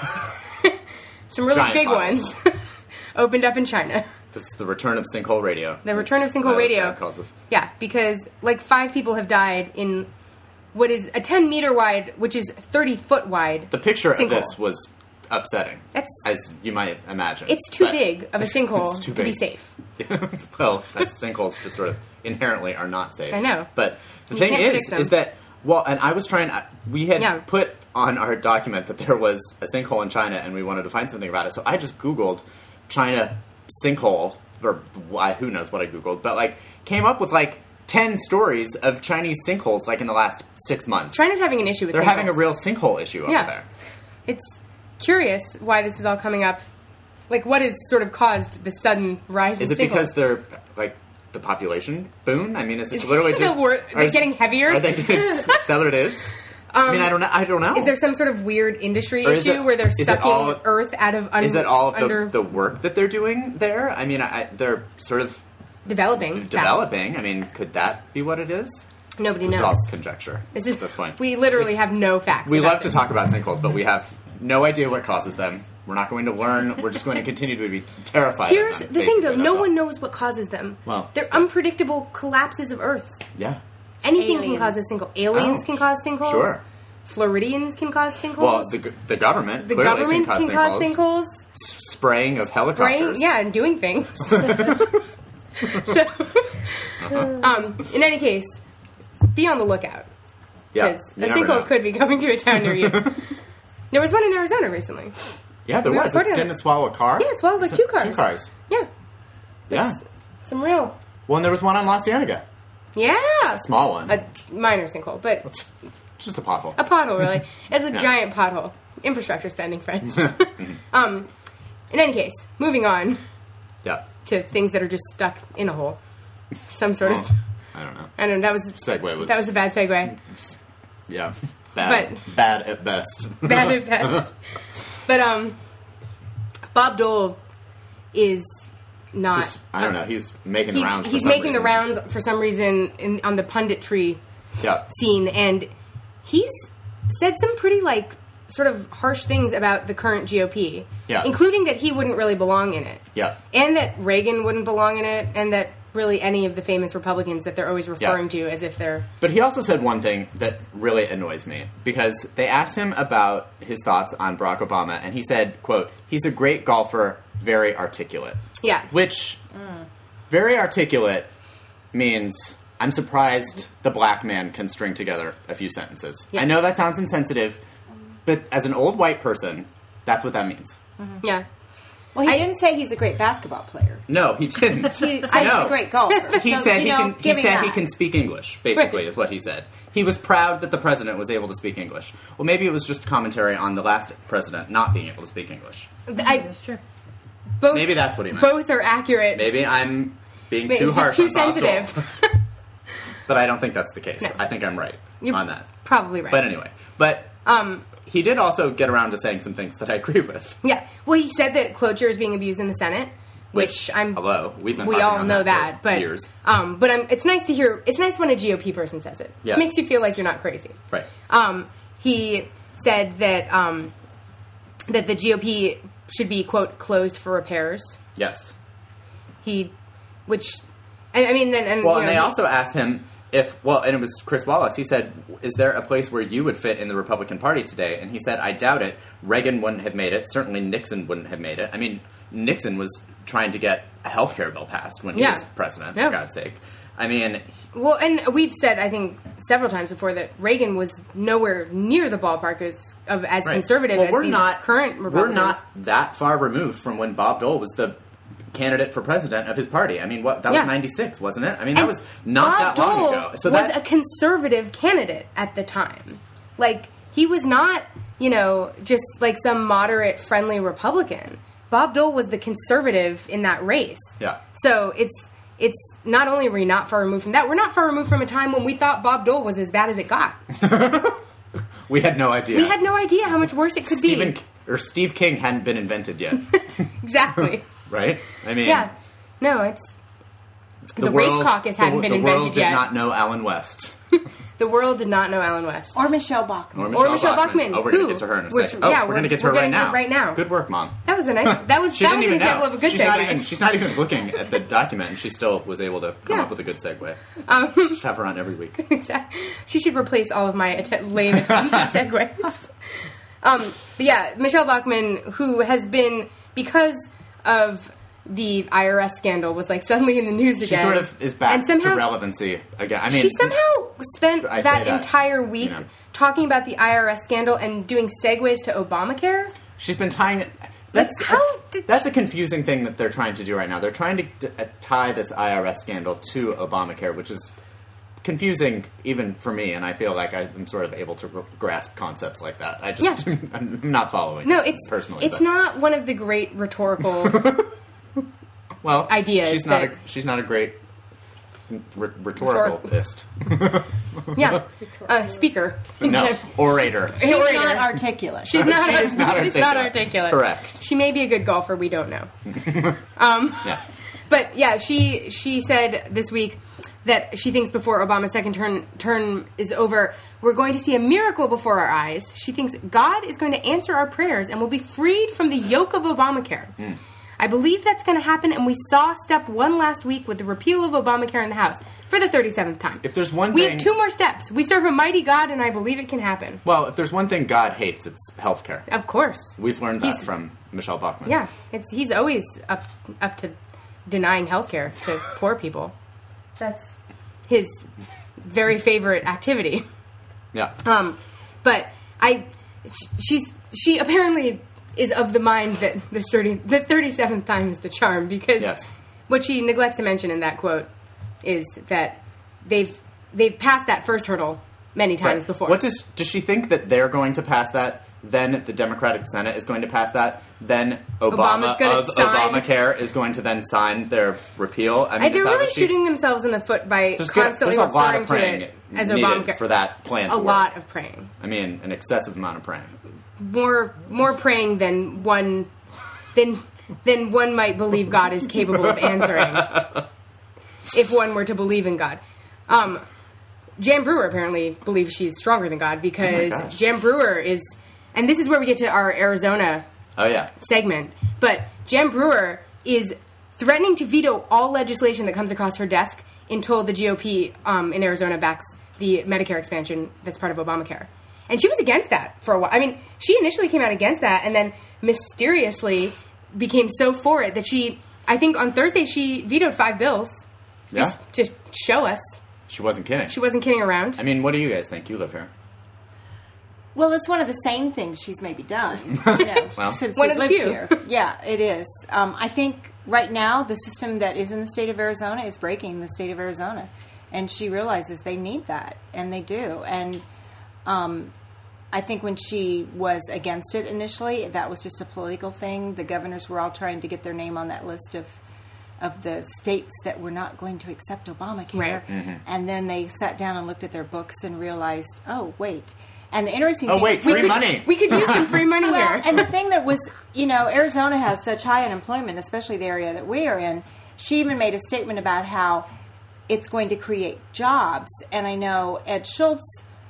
some really Giant big potholes. ones opened up in China. That's the return of sinkhole radio. The return of As sinkhole Miles radio. Dad calls us. Yeah, because like five people have died in what is a ten meter wide, which is thirty foot wide. The picture sinkhole. of this was upsetting, That's as you might imagine. it's too But- big of a sinkhole It's too to be big. safe. Well, that's sinkholes just sort of inherently are not safe. I know. But the You thing can't is, predict them. is that, well, and I was trying, I- we had Yeah. put on our document that there was a sinkhole in China and we wanted to find something about it. So I just Googled China sinkhole, or why, who knows what I Googled, but like came up with like ten stories of Chinese sinkholes like in the last six months. China's having an issue with They're sinkholes. having a real sinkhole issue over Yeah. there. It's curious why this is all coming up. Like, what has sort of caused the sudden rise in Is it sinkholes? because they're like the population boon? I mean, is it Is literally the just wor- or they're is- getting heavier? Are they? Is that what it is? I mean, I don't know. I don't know. Is there some sort of weird industry Or is issue it- where they're is it sucking all- earth out of un- Is it all of the, under the work that they're doing there? I mean, I, they're sort of developing? developing. I mean, could that be what it is? Nobody It's knows. all conjecture This is, at this point. We literally have no facts. We about love to this. talk about sinkholes, but we have no idea what causes them. We're not going to learn. We're just going to continue to be terrified. Here's of them, the thing, though: basically, no that's all. one knows what causes them. Well, they're yeah. unpredictable collapses of Earth. Yeah. Anything can Aliens. cause a sinkhole. Aliens Oh, can cause sinkholes. sure. Floridians can cause sinkholes. Well, the, g- the government the clearly government can cause can cause sinkholes. sinkholes. S- spraying of helicopters. Right? Yeah, and doing things. so, um, in any case, be on the lookout. Yeah. Because you a never sinkhole know. could be coming to a town near you. There was one in Arizona recently. Yeah, there we was. reported It on didn't it. it swallow a car? Yeah, it swallowed like So- two cars. Two cars. Yeah. Yeah. Some real Well, and there was one on La Cienega. Yeah. A small one. A minor sinkhole, but It's just a pothole. a pothole, really. It's a Yeah. giant pothole. Infrastructure spending, friends. um, in any case, moving on Yeah. to things that are just stuck in a hole. Some sort of... Well, I don't know. I don't know, that was... Segue was... That was a bad segue. Yeah. Bad. But- bad at best. Bad at best. But, um... Bob Dole is not... Just, I don't know. He's making the He's, rounds for he's some making reason. the rounds for some reason in, on the punditry Yeah. scene, and he's said some pretty, like, sort of harsh things about the current G O P. Yeah. Including that he wouldn't really belong in it. Yeah. And that Reagan wouldn't belong in it, and that really any of the famous Republicans that they're always referring Yeah. to as if they're... But he also said one thing that really annoys me, because they asked him about his thoughts on Barack Obama, and he said, quote, he's a great golfer, very articulate. Yeah. Which, very articulate means, I'm surprised the black man can string together a few sentences. Yeah. I know that sounds insensitive, but as an old white person, that's what that means. Yeah. Well, he I- didn't say he's a great basketball player. No, he didn't. He said I he's know. a great golfer. He So, said you he know, can. He giving said that. he can speak English. Basically, Right. is what he said. He was proud that the president was able to speak English. Well, maybe it was just commentary on the last president not being able to speak English. I, That's true. both, Maybe that's what he meant. Both are accurate. Maybe I'm being Wait, too it's harsh just too on Bob sensitive. Dole. But I don't think that's the case. No. I think I'm right You're on that. Probably right. But anyway, but Um, he did also get around to saying some things that I agree with. yeah. Well, he said that cloture is being abused in the Senate, which I'm... Hello, we've been We harping all on know that, that, for but years. um, but I'm, it's nice to hear. It's nice when a G O P person says it. Yeah. It makes you feel like you're not crazy. Right. Um, he said that um, that the G O P should be quote closed for repairs. Yes. He, which, I, I mean, and, and Well, you and know, they he- also asked him if, well, and it was Chris Wallace. He said, is there a place where you would fit in the Republican Party today? And he said, I doubt it. Reagan wouldn't have made it. Certainly Nixon wouldn't have made it. I mean, Nixon was trying to get a health care bill passed when he Yeah. was president, Yeah. for God's sake. I mean, Well, and we've said, I think, several times before that Reagan was nowhere near the ballpark as of as right. conservative well, as we're these not, current Republicans. We're not that far removed from when Bob Dole was the candidate for president of his party. I mean, what that Yeah. was ninety-six, wasn't it? I mean, that And was not Bob that long Dole ago. So was that a conservative candidate at the time. Like, he was not, you know, just like some moderate, friendly Republican. Bob Dole was the conservative in that race. Yeah. So it's it's not only are we not far removed from that, we're not far removed from a time when we thought Bob Dole was as bad as it got. we had no idea. We had no idea how much worse it could Stephen be. or Steve King hadn't been invented yet, Exactly. right? I mean, Yeah. No, it's the, Rape Caucus hadn't the, been the invented world did yet. not know Alan West The world did not know Alan West. Or Michelle Bachmann. or Michelle, Or Michelle Bachmann. Bachmann, Oh, we're going who- to get to her in a which- second. Oh, yeah, we're we're- going to get to her we're right getting to now. it right now. Good work, Mom. That was a nice. That was She that didn't was an even example know. of a good she's segue. not even. She's not even looking at the document, and she still was able to come Yeah. up with a good segue. Um, Just have her on every week. exactly. She should replace all of my att- lame attempts at segues. Um, but yeah, Michelle Bachmann, who has been because of the I R S scandal, was like suddenly in the news She again. sort of is back and somehow, to relevancy again. I mean, she somehow spent I that, say that, entire week you know. talking about the I R S scandal and doing segues to Obamacare. she's been tying it. That's Like, how did- that's a confusing thing that they're trying to do right now. They're trying to d- uh, tie this I R S scandal to Obamacare, which is confusing even for me. And I feel like I'm sort of able to r- grasp concepts like that. I just Yeah. I'm not following. No, it it's personally. It's but- not one of the great rhetorical. well ideas She's not that- a she's not a great r- rhetoricalist. yeah, uh, speaker. No, orator. She's Orator. not articulate. She's not. She is not she's not articulate. articulate. Correct. She may be a good golfer. We don't know. um, Yeah. But yeah, she she said this week that she thinks before Obama's second term term is over, we're going to see a miracle before our eyes. She thinks God is going to answer our prayers and we'll be freed from the yoke of Obamacare. Mm. I believe that's going to happen, and we saw step one last week with the repeal of Obamacare in the House for the thirty-seventh time. If there's one we thing- have two more steps. We serve a mighty God, and I believe it can happen. Well, if there's one thing God hates, it's healthcare. Of course. We've learned that He's- from Michelle Bachmann. Yeah, it's he's always up up to denying health care to poor people. That's his very favorite activity. Yeah. Um, but I, she's she apparently is of the mind that the thirty the thirty seventh time is the charm, because Yes. what she neglects to mention in that quote is that they've they've passed that first hurdle many times Right. before. What does does she think that they're going to pass that? Then the Democratic Senate is going to pass that. Then Obama Obama's gonna of sign- Obamacare is going to then sign their repeal. I mean, I, is they're that really what she- shooting themselves in the foot by There's, good- constantly there's a lot referring of to praying it as needed Obamacare. for that plan to A work. lot of praying. I mean, an excessive amount of praying. More more praying than one than than one might believe God is capable of answering. If one were to believe in God. Um, Jan Brewer apparently believes she's stronger than God because Oh my gosh. Jan Brewer is, and this is where we get to our Arizona Oh yeah. segment, but Jan Brewer is threatening to veto all legislation that comes across her desk until the G O P um, in Arizona backs the Medicare expansion that's part of Obamacare. And she was against that for a while. I mean, she initially came out against that and then mysteriously became so for it that she, I think on Thursday, she vetoed five bills. Yeah. Just to show us. She wasn't kidding. She wasn't kidding around. I mean, what do you guys think? You live here. Well, it's one of the sane things she's maybe done, you know, Well. since One we've of the lived few. here. Yeah, it is. Um, I think right now the system that is in the state of Arizona is breaking the state of Arizona, and she realizes they need that, and they do. And um, I think when she was against it initially, that was just a political thing. The governors were all trying to get their name on that list of of the states that were not going to accept Obamacare. Right. Mm-hmm. And then they sat down and looked at their books and realized, oh, wait. And the interesting Oh thing... wait, We free could- money. We could use some free money Well, here. and the thing that was, you know, Arizona has such high unemployment, especially the area that we are in. She even made a statement about how it's going to create jobs. And I know Ed Schultz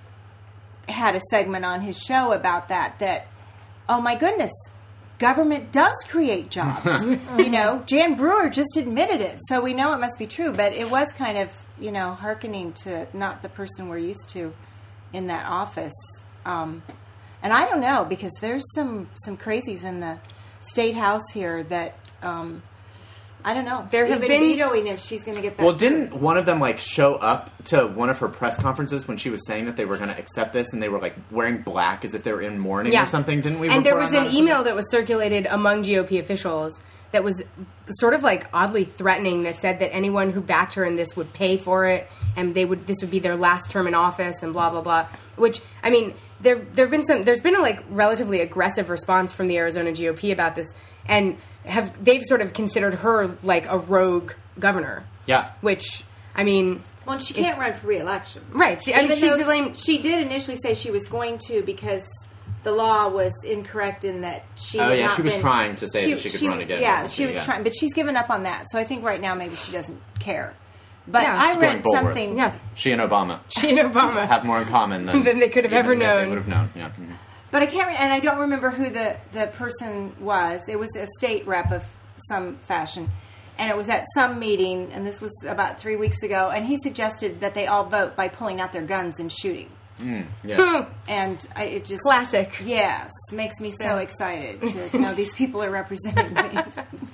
had a segment on his show about that, that, oh my goodness, government does create jobs. You know, Jan Brewer just admitted it, so we know it must be true. But it was kind of, you know, hearkening to not the person we're used to in that office. Um, and I don't know, because there's some, some crazies in the state house here that, um, I don't know. There have Even been- vetoing if she's going to get that. Well, through. didn't one of them like show up to one of her press conferences when she was saying that they were going to accept this, and they were like wearing black as if they were in mourning or something? Didn't we? And there report was on an that or email something? that was circulated among G O P officials that was sort of like oddly threatening, that said that anyone who backed her in this would pay for it, and they would this would be their last term in office, and blah blah blah. Which, I mean, there there've been some there's been a like relatively aggressive response from the Arizona G O P about this, and have they've sort of considered her like a rogue governor. Yeah. Which, I mean, Well, she can't run for re-election. right? See, I mean, Even she's though lame. she did initially say she was going to because the law was incorrect in that she. Oh, had yeah, not she was been- trying to say that she could run again, Yeah, wasn't she she? was Yeah. trying, but she's given up on that. So I think right now maybe she doesn't care. But Yeah. I She's going read Bulworth. something. Yeah, She and Obama she and Obama have more in common than, Than they could have ever even that They known. would have known. Yeah. Mhm. But I can't, re- and I don't remember who the, the person was. It was a state rep of some fashion. And it was at some meeting, and this was about three weeks ago, and he suggested that they all vote by pulling out their guns and shooting. Mm, yes. And I, it just... classic. Yes, makes me so excited to know these people are representing me.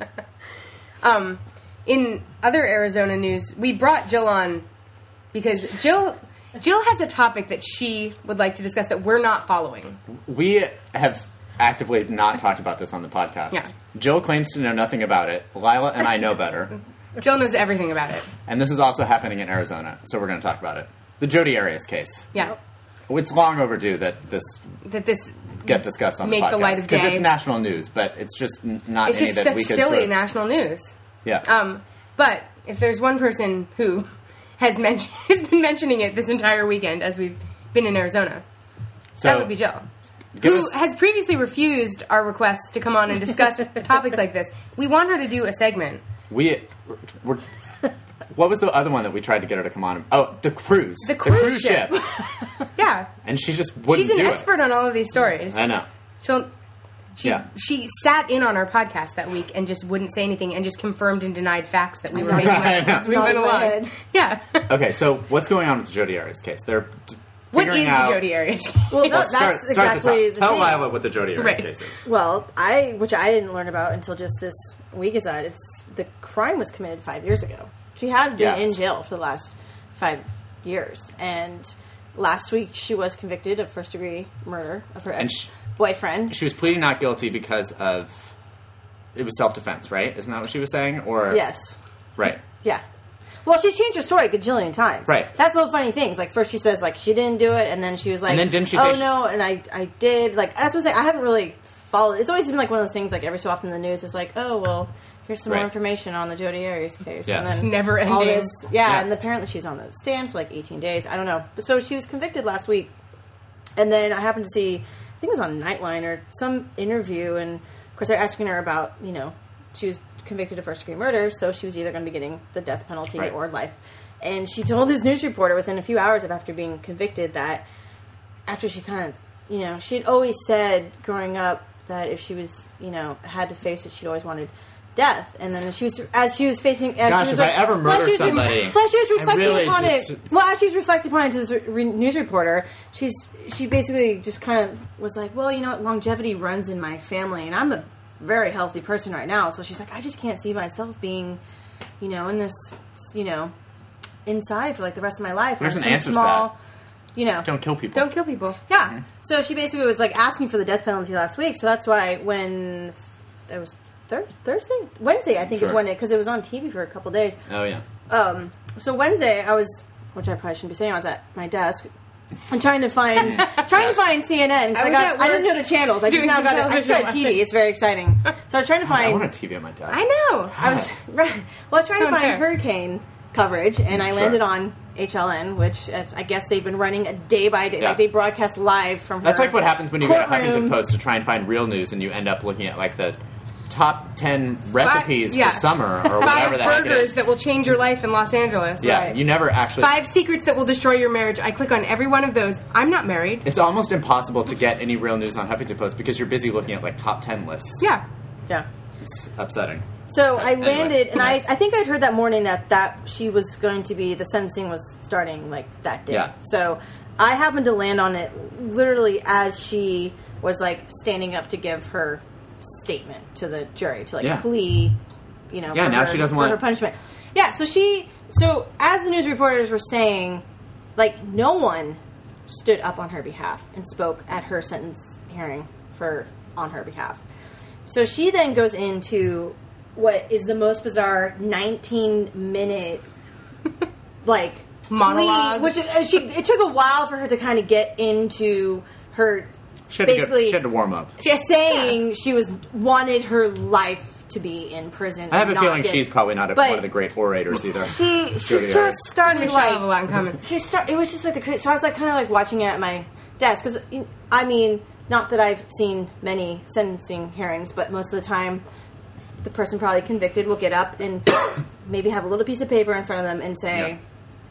Um, in other Arizona news, we brought Jill on because Jill Jill has a topic that she would like to discuss that we're not following. We have actively not talked about this on the podcast. Yeah. Jill claims to know nothing about it. Lila and I know better. Jill knows everything about it. And this is also happening in Arizona, so we're going to talk about it. The Jodi Arias case. Yeah, It's long overdue that this that this get discussed on Make the podcast. the light of Because day. it's national news, but it's just n- not it's any just that such we could silly sort of, national news. Yeah. Um, but if there's one person who has mentioned has been mentioning it this entire weekend as we've been in Arizona, so that would be Jill. give Who us- has previously refused our requests to come on and discuss topics like this. We want her to do a segment. we we're, what was the other one that we tried to get her to come on? Oh, the cruise. The cruise ship. Yeah. And she just wouldn't She's an do expert on all of these stories. it. I know. She'll, she, Yeah. she sat in on our podcast that week and just wouldn't say anything and just confirmed and denied facts that we were making I up know. as we went Nodding my along. head. Yeah. Okay, so what's going on with the Jodi Arias case? They're t- What figuring is out. the Jodi Arias? Well, Well, that, start, that's start at exactly the the top. Tell thing. Lila what the Jodi Arias Right. case is. Well, I which I didn't learn about until just this week is that it's the crime was committed five years ago. She has been Yes. in jail for the last five years, and last week she was convicted of first degree murder of her And ex she- boyfriend. She was pleading not guilty because of it was self defense, right? Isn't that what she was saying? Or Yes, right? yeah. Well, she's changed her story a gajillion times. Right. That's the funny things. Like, first she says, like, she didn't do it, and then she was like, And then didn't she oh, say she- no, and I I did. Like, that's what I'm saying. I haven't really followed. It's always been, like, one of those things, like, every so often in the news, it's like, oh, well, here's some Right. more information on the Jodi Arias case. Yes. And then Never all ending. this, yeah, Yeah. and apparently she was on the stand for, like, eighteen days. I don't know. So she was convicted last week, and then I happened to see, I think it was on Nightline or some interview, and, of course, they're asking her about, you know, she was convicted of first-degree murder, so she was either going to be getting the death penalty Right. or life. And she told this news reporter within a few hours of after being convicted that after she kind of, you know, she'd always said growing up that if she was, you know, had to face it, she'd always wanted death. And then she was, as she was facing, as Gosh, she was if I like- ever well, murder she was- somebody, well, she was I reflecting really upon just- it. Well, as she was reflecting upon it to this re- news reporter, she's she basically just kind of was like, well, you know what, longevity runs in my family, and I'm a very healthy person right now. So she's like, I just can't see myself being, you know, in this, you know, inside for like the rest of my life. There's Or an some answer to small, that. You know, Don't kill people. Don't kill people. yeah. So she basically was like asking for the death penalty last week. So that's why when it was Thur- Thursday, Wednesday, I think is Sure. when it, because it was on T V for a couple days. Oh, yeah. Um, so Wednesday, I was, which I probably shouldn't be saying, I was at my desk. I'm trying to find trying to find C N N because I I, was got at I didn't work know the channels. I just doing now some got it. I just got a television T V. watching. It's very exciting. So I was trying to I find. want a T V on my desk. I know. I was right. Well, I was trying So to find unfair. hurricane coverage, and I Sure. landed on H L N, which is, I guess they've been running a day by day. Yeah. Like they broadcast live from. That's her like what happens when you go to courtroom. Huffington Post to try and find real news, and you end up looking at like the top ten recipes yeah. for summer or whatever Five the heck it burgers is. that will change your life in Los Angeles. Yeah, Right. you never actually. Five secrets that will destroy your marriage. I click on every one of those. I'm not married. It's almost impossible to get any real news on Huffington Post because you're busy looking at like top ten lists. Yeah. Yeah. It's upsetting. So I Anyway. landed, and I, I think I'd heard that morning that, that she was going to be, the sentencing was starting like that day. Yeah. So I happened to land on it literally as she was like standing up to give her statement to the jury to like Yeah. plea, you know, Yeah, for now her, she doesn't for want- her punishment. Yeah. So she, so as the news reporters were saying, like no one stood up on her behalf and spoke at her sentence hearing for on her behalf. So she then goes into what is the most bizarre nineteen minute like Monologue. plea, which uh, she it took a while for her to kind of get into her She had, to, basically get, she had to warm up. saying she was wanted her life to be in prison. I have a not feeling get- she's probably not a, But- one of the great orators either. She she Jodi just Arias. started Michelle like have a lot in common. she start. It was just like the crazy. So I was like kind of like watching it at my desk because I mean, not that I've seen many sentencing hearings, but most of the time, the person probably convicted will get up and maybe have a little piece of paper in front of them and say, Yeah.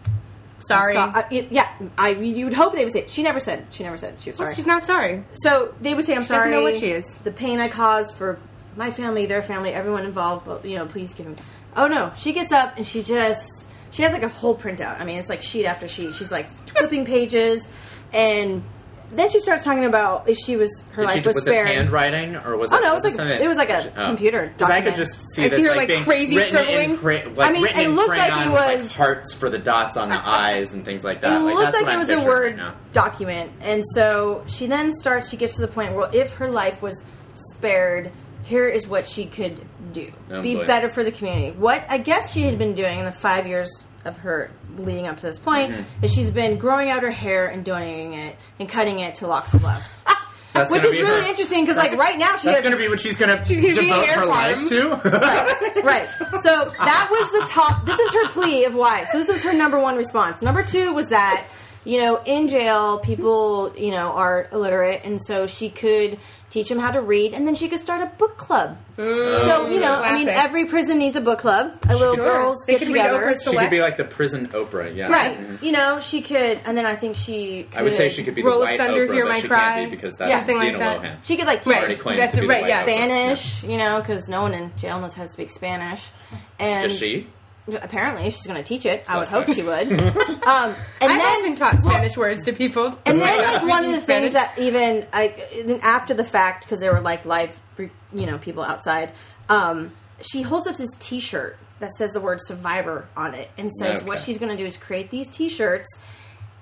Sorry. So- uh, y- yeah, I you would hope they would say. She never said. She never said she was sorry. She's not sorry. So they would say, "I'm She doesn't sorry." know what she is. The pain I caused for my family, their family, everyone involved. But you know, please give me. Oh no! She gets up and she just she has like a whole printout. I mean, it's like sheet after sheet. She's like flipping pages, and then she starts talking about if she was her Did life she, was, was spared. it handwriting or was Oh, it? no, it was like- something- it was like a oh. computer 'Cause I could document. just see I this see her, like, like, being crazy written scribbling. in cra- like I mean, written it in looked like crayon it with, like was- hearts for the dots on the eyes and things like that. It like, looked that's like what it I'm was a picturing Word right now. document. And so she then starts, she gets to the point where if her life was spared, here is what she could do. Oh, Be boy. better for the community. What I guess she had been doing in the five years of her leading up to this point Mm-hmm. is she's been growing out her hair and donating it and cutting it to locks of love. So that's Which gonna is be really her- interesting because, like, right now she That's has going to be what she's going to She's gonna be a devote hair her farm. life to. right, right. So that was the top. This is her plea of why. So this is her number one response. Number two was that, you know, in jail, people, you know, are illiterate, and so she could teach them how to read, and then she could start a book club. So, you know, I mean, Classic. every prison needs a book club. A little Sure. girls They get could read together. Oprah's She could Select. be like the prison Oprah, yeah. Right. Mhm. You know, she could, and then I think she could, I would say she could be the Roll of white Thunder, Oprah, Hear but My she Cry. can't be because that's Yeah, something like Dina that. Lohan. She could, like, teach Right. Already claimed That's to be right, the yeah. white Oprah. Spanish, you know, because no one in jail knows how to speak Spanish. And Does she? Apparently, she's going to teach it. I would Suspect. hope she would. um, and I've then, often taught Spanish words to people. and then like one of Speaking the Spanish. things that even I, after the fact, because there were like live, you know, people outside. Um, she holds up this T-shirt that says the word "survivor" on it, and says Okay. what she's going to do is create these T-shirts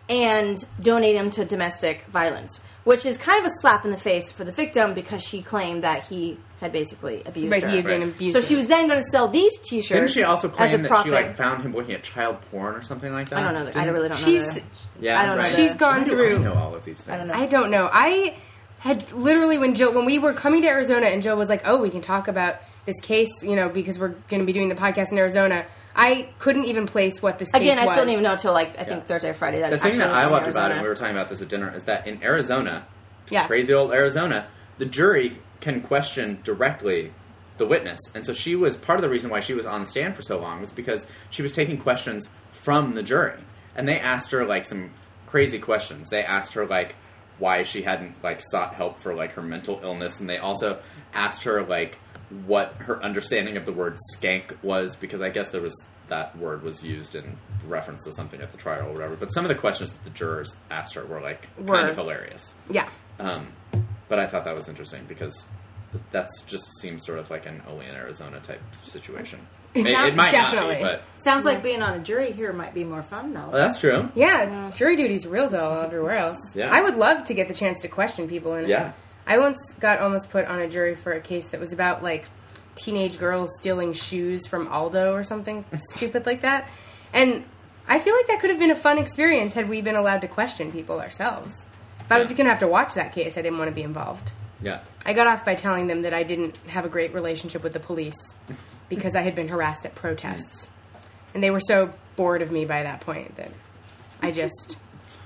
and donate him to domestic violence, which is kind of a slap in the face for the victim because she claimed that he had basically abused But her. he had been Right. abused. So she was then going to sell these T-shirts. Didn't she also as claim a that profit. she like found him looking at child porn or something like that? I don't know. I Didn't- really don't know. She's that. Yeah, I don't know right. that. she's gone Why do through. I know all of these things. I don't know. I don't know. I had literally when Jill when we were coming to Arizona and Jill was like, "Oh, we can talk about this case," you know, because we're going to be doing the podcast in Arizona. I couldn't even place what this case Again, I was. still didn't even know until like I think Yeah. Thursday or Friday. That The thing actually that was I in loved about it, Arizona. and we were talking about this at dinner, is that in Arizona, Yeah. crazy old Arizona, the jury can question directly the witness. And so she was, part of the reason why she was on the stand for so long was because she was taking questions from the jury. And they asked her, like, some crazy questions. They asked her, like, why she hadn't, like, sought help for, like, her mental illness. And they also asked her, like, what her understanding of the word skank was, because I guess there was, that word was used in reference to something at the trial or whatever. But some of the questions that the jurors asked her were, like, Were. kind of hilarious. Yeah. Um, but I thought that was interesting because that's just seems sort of like an only in Arizona type situation. It, sounds- it might definitely. not be, but Sounds like being on a jury here might be more fun, though. well, that's true. Yeah, jury duty's real dull everywhere else. Yeah. I would love to get the chance to question people. And Yeah. I once got almost put on a jury for a case that was about, like, teenage girls stealing shoes from Aldo or something stupid like that. And I feel like that could have been a fun experience had we been allowed to question people ourselves. If I was just going to have to watch that case, I didn't want to be involved. Yeah. I got off by telling them that I didn't have a great relationship with the police because I had been harassed at protests. And they were so bored of me by that point that I just...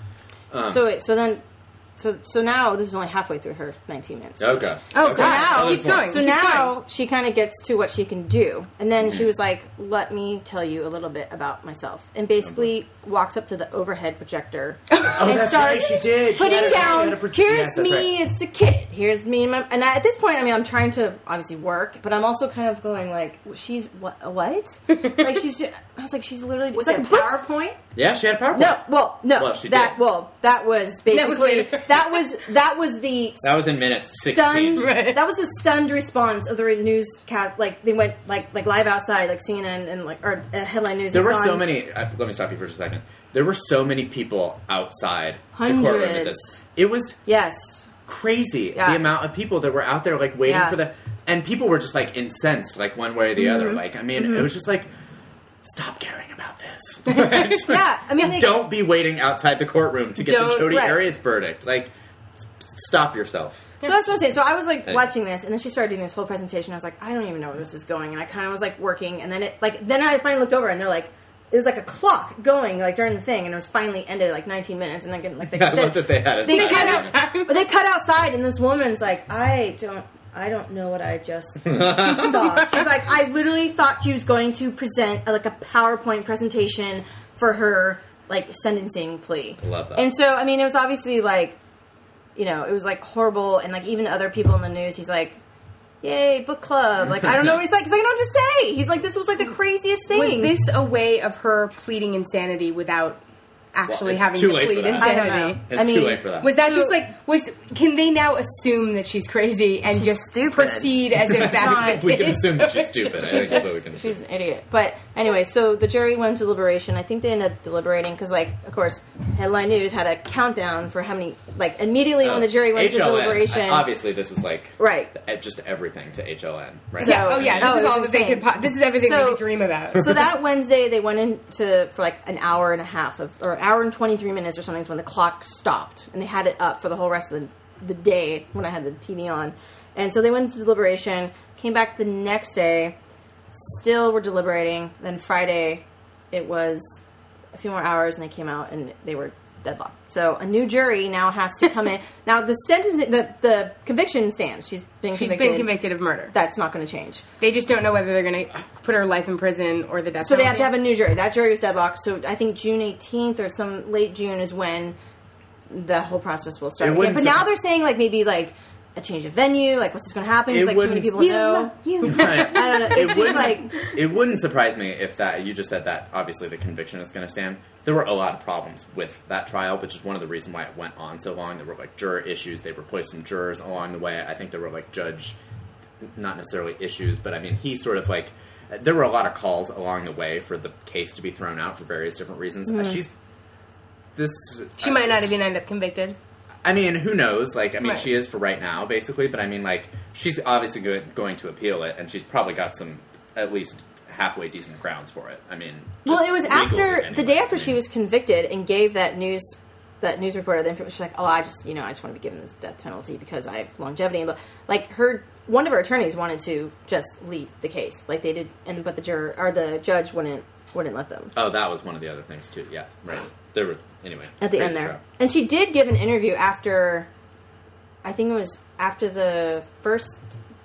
Um, So wait, so then, so so now this is only halfway through her nineteen minutes. okay. Oh, okay. God. now- Other Keep points. going. So Keep now going. she kind of gets to what she can do, and then she was like, "Let me tell you a little bit about myself," and basically walks up to the overhead projector and that's right, she did. She putting had a- she down. had a proje- Here's yes, that's me. right. It's the kid. Here's me. And, my, and I, at this point, I mean, I'm trying to obviously work, but I'm also kind of going like, "She's what? What? like she's?" I was like, "She's literally." Was it's it like a book- PowerPoint? Yeah, she had a PowerPoint. No, well, no. Well, she that did. well, that was basically later. that was that was the That was in minute sixteen. stunned. Right. That was the stunned response of the newscast. Like they went like like live outside, like C N N and like or uh, headline news. There were had so gone- many. Uh, let me stop you for just a second. There were so many people outside the courtroom at Hundreds. this. It was Yes. crazy Yeah. the amount of people that were out there like waiting Yeah. for the, and people were just like incensed like one way or the Mm-hmm. other. Like I mean, it was just like, stop caring about this. Yeah, I mean, And they- don't be waiting outside the courtroom to get the Don't- Jodi right. Arias verdict. Like, s- stop yourself. So I was supposed to say. So I was like Hey. watching this, and then she started doing this whole presentation. I was like, I don't even know where this is going, and I kind of was like working, and then it like then I finally looked over, and they're like. It was like a clock going like during the thing, and it was finally ended at like nineteen minutes, and again like they I said, love that they had it. they timed. cut out. But they cut outside, and this woman's like, I don't, I don't know what I just saw. She's like, I literally thought she was going to present uh, like a PowerPoint presentation for her like sentencing plea. I love that. And so, I mean, it was obviously like, you know, it was like horrible, and like even other people in the news, he's like, yay, book club. Like I don't know what he's like. He's like, I don't know what to say. He's like, this was like the craziest thing. Was this a way of her pleading insanity without actually Well, having too to late plead for that. insanity? I don't know. It's I mean, too late for that. Was that So- just like was? Can they now assume that she's crazy and She's just stupid. proceed as if She's that's not- the we can case? assume that she's stupid. I think that's what we can assume. She's an idiot. But anyway, so the jury went to deliberation. I think they ended up deliberating because, like, of course, Headline News had a countdown for how many, like, immediately when the jury went H L N, to deliberation. Obviously, this is like Right. uh, just everything to H L N, right? So- Yeah. Oh yeah. This Oh, is it was all that they could. insane. Po- this is everything So- they could dream about. So that Wednesday, they went into for like an hour and a half of, or an hour and twenty-three minutes or something is when the clock stopped, and they had it up for the whole rest of the, the day when I had the T V on. And so they went into deliberation, came back the next day, still were deliberating. Then Friday, it was a few more hours, and they came out and they were deadlocked. So a new jury now has to come in. Now the sentence, the the conviction stands. She's been She's convicted. been convicted of murder. That's not going to change. They just don't know whether they're going to put her life in prison or the death So they have penalty. to have a new jury. That jury was deadlocked. So I think June eighteenth or some late June is when the whole process will start It again. wouldn't But now surpri- they're saying like maybe like a change of venue. Like what's this going to happen? It's It like too many wouldn't- people You, know. you. I don't know. It's It just wouldn't, like it wouldn't surprise me if that you just said that. Obviously, the conviction is going to stand. There were a lot of problems with that trial, which is one of the reasons why it went on so long. There were like juror issues. They replaced some jurors along the way. I think there were like judge, not necessarily issues, but I mean he sort of like there were a lot of calls along the way for the case to be thrown out for various different reasons. Uh, she's this She uh, might not even end up convicted. I mean, who knows? Like, I mean, Right. she is for right now, basically. But I mean, like, she's obviously go- going to appeal it, and she's probably got some at least halfway decent grounds for it. I mean, Well, just it was legally, after anyway. the day after I she mean, was convicted and gave that news that news reporter the information. She's like, "Oh, I just you know I just want to be given this death penalty because I have longevity." But like her, one of her attorneys wanted to just leave the case, like they did, and but the juror or the judge wouldn't wouldn't let them. Oh, that was one of the other things too. Yeah, right. There were anyway At the end crazy there. trial. And she did give an interview after, I think it was after the first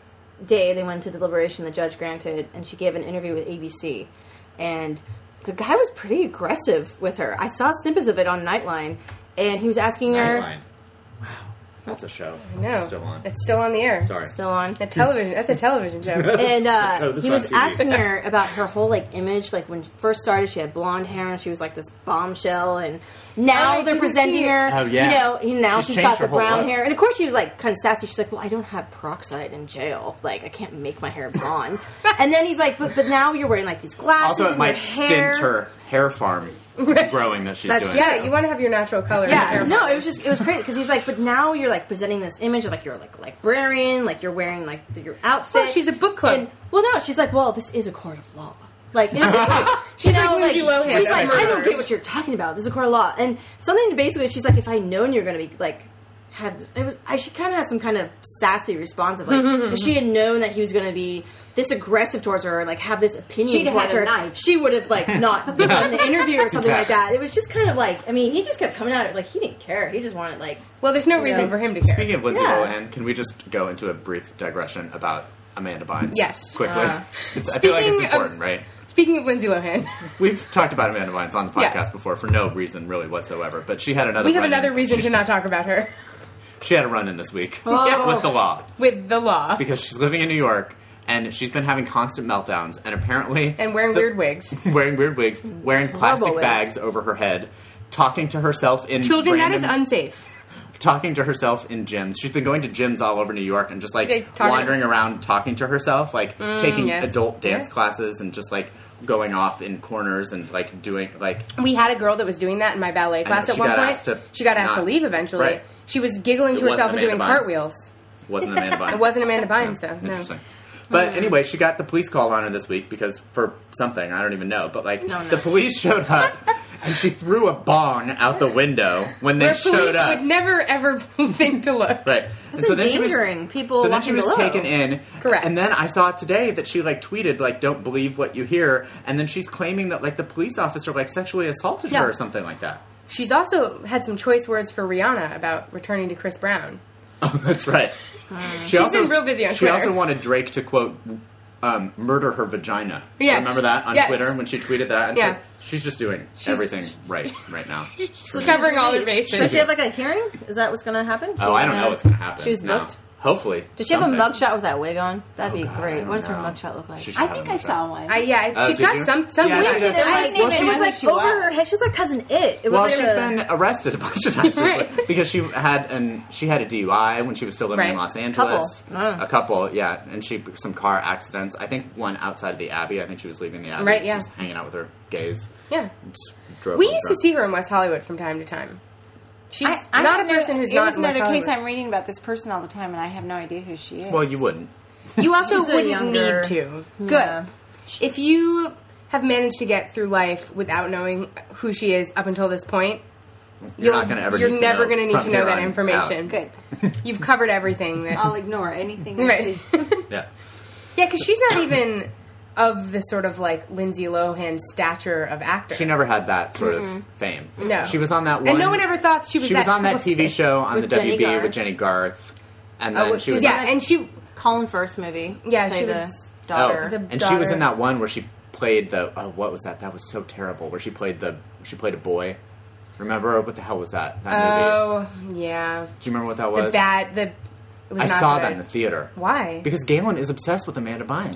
day they went to deliberation, the judge granted, and she gave an interview with A B C. And the guy was pretty aggressive with her. I saw snippets of it on Nightline, and he was asking her... Nightline. Wow, that's a show. No, It's still on. It's still on the air. Sorry. Still on. A television. That's a television show. And It's a uh, show that's he on was T V. asking her about her whole like image. Like when she first started, she had blonde hair and she was like this bombshell. And now Oh, I they're didn't presenting see it. her. Oh, yeah. You know, and now She's she's changed got her the whole brown look. hair. And of course, she was like kind of sassy. She's like, "Well, I don't have peroxide in jail. Like I can't make my hair blonde." And then he's like, "But but now you're wearing like these glasses. Also, it and might your hair. stint her hair farm growing that she's That's- doing. Yeah, you want to have your natural color. in your Yeah, hair. no, it was just it was crazy because he's like, but now you're like presenting this image of like you're like a librarian, like you're wearing like your outfit. Well, she's a book club. And, well, no, she's like, well, this is a court of law. Like, it was just like, She's you like know, like, Lindsay Lohan. she's like, I don't Murderers. get what you're talking about. This is a court of law, and something basically, she's like, if I'd known you're going to be like. Had this, it was I she kind of had some kind of sassy response of like if she had known that he was going to be this aggressive towards her, like have this opinion She'd have towards had her, a knife. she would have like not done the interview or something like Exactly. that. It was just kind of like I mean he just kept coming out like he didn't care. He just wanted like Well, there's no reason So- for him to care. Speaking of Lindsay Yeah. Lohan, can we just go into a brief digression about Amanda Bynes? Yes. Quickly. Uh, it's, I feel like it's speaking of- important, right? Speaking of Lindsay Lohan, We've talked about Amanda Bynes on the podcast Yeah. before for no reason really whatsoever, but she had another we have run-in. another reason she, to not talk about her She had a run in this week Oh. with the law with the law because she's living in New York and she's been having constant meltdowns and apparently and wearing the- weird wigs. wearing weird wigs, wearing plastic wigs. bags over her head, talking to herself in Children, random, that is unsafe. talking to herself in gyms. She's been going to gyms all over New York and just like They talk- wandering around talking to herself, like taking yes. adult dance Yeah. classes and just like going off in corners and like doing like We had a girl that was doing that in my ballet know, class at she one got point. asked to she got asked to not- leave eventually. Right. She was giggling It to wasn't herself and doing Amanda Bynes. cartwheels. wasn't Amanda Bynes. It wasn't Amanda Bynes though. No. Interesting. But anyway, she got the police called on her this week because for something I don't even know. But like No, no. the police showed up and she threw a bong out the window when they Where showed police up. would never ever think to look. Right. And so then she was endangering people So then she walking was below. taken in. Correct. And then I saw today that she like tweeted like don't believe what you hear and then she's claiming that like the police officer like sexually assaulted Yeah. her or something like that. She's also had some choice words for Rihanna about returning to Chris Brown. Oh, that's right. she She's been real busy on She Twitter. also wanted Drake to quote um, murder her vagina. Yes. Remember that on Yes. Twitter when she tweeted that? And Yeah. so she's just doing everything right right now. So Covering she's all her released. bases. So she have like a hearing? Is that what's going to happen? Oh, I don't know what's going to happen. She was No. booked. Hopefully. Does she have a something. mugshot with that wig on? That'd Oh, be God, I great. don't What does her know. mugshot look like? She should I have think a I mugshot. saw one. Uh, yeah, Oh, she's did got you? some some Yeah, weird- she does. I Like, didn't well, even she was know like who she over was. her head. She was like cousin It. It was Well, like she's a- been arrested a bunch of times Right. recently because she had an she had a D U I when she was still living in Right. Los Angeles. Couple. Oh. A couple, yeah, and she some car accidents. I think one outside of the Abbey. I think she was leaving the Abbey. Right, She yeah. was hanging out with her gays. Yeah. Just drove We home used to drunk. see her in West Hollywood from time to time. She's I, I not a don't know- person who's it not was in West another case Hollywood. I'm reading about this person all the time, and I have no idea who she is. Well, you wouldn't. You also She's a wouldn't younger- need to. good. Yeah. If you have managed to get through life without knowing who she is up until this point, You're you'll- not going to ever. You're need never to know going to need from to know here that on information. Good. You've covered everything. That, I'll ignore anything. I right. see. out. Yeah. Yeah, because she's not even of the sort of like Lindsay Lohan stature of actor. She never had that sort of fame. No. She was on that one. And no one ever thought she was She that was on that T V talented. show on With the Jenny W B Garth. with Jenny Garth, and Oh, then she was yeah, on- and she Colin Firth movie. Yeah, Play she the was- daughter. Oh, The and she was daughter. in that one where she played the oh, what was that? That was so terrible. Where she played the she played a boy. Remember what the hell was that? That movie. Oh, yeah. Do you remember what that The was? bad. The. It was I not saw good. that in the theater. Why? Because Galen is obsessed with Amanda Bynes.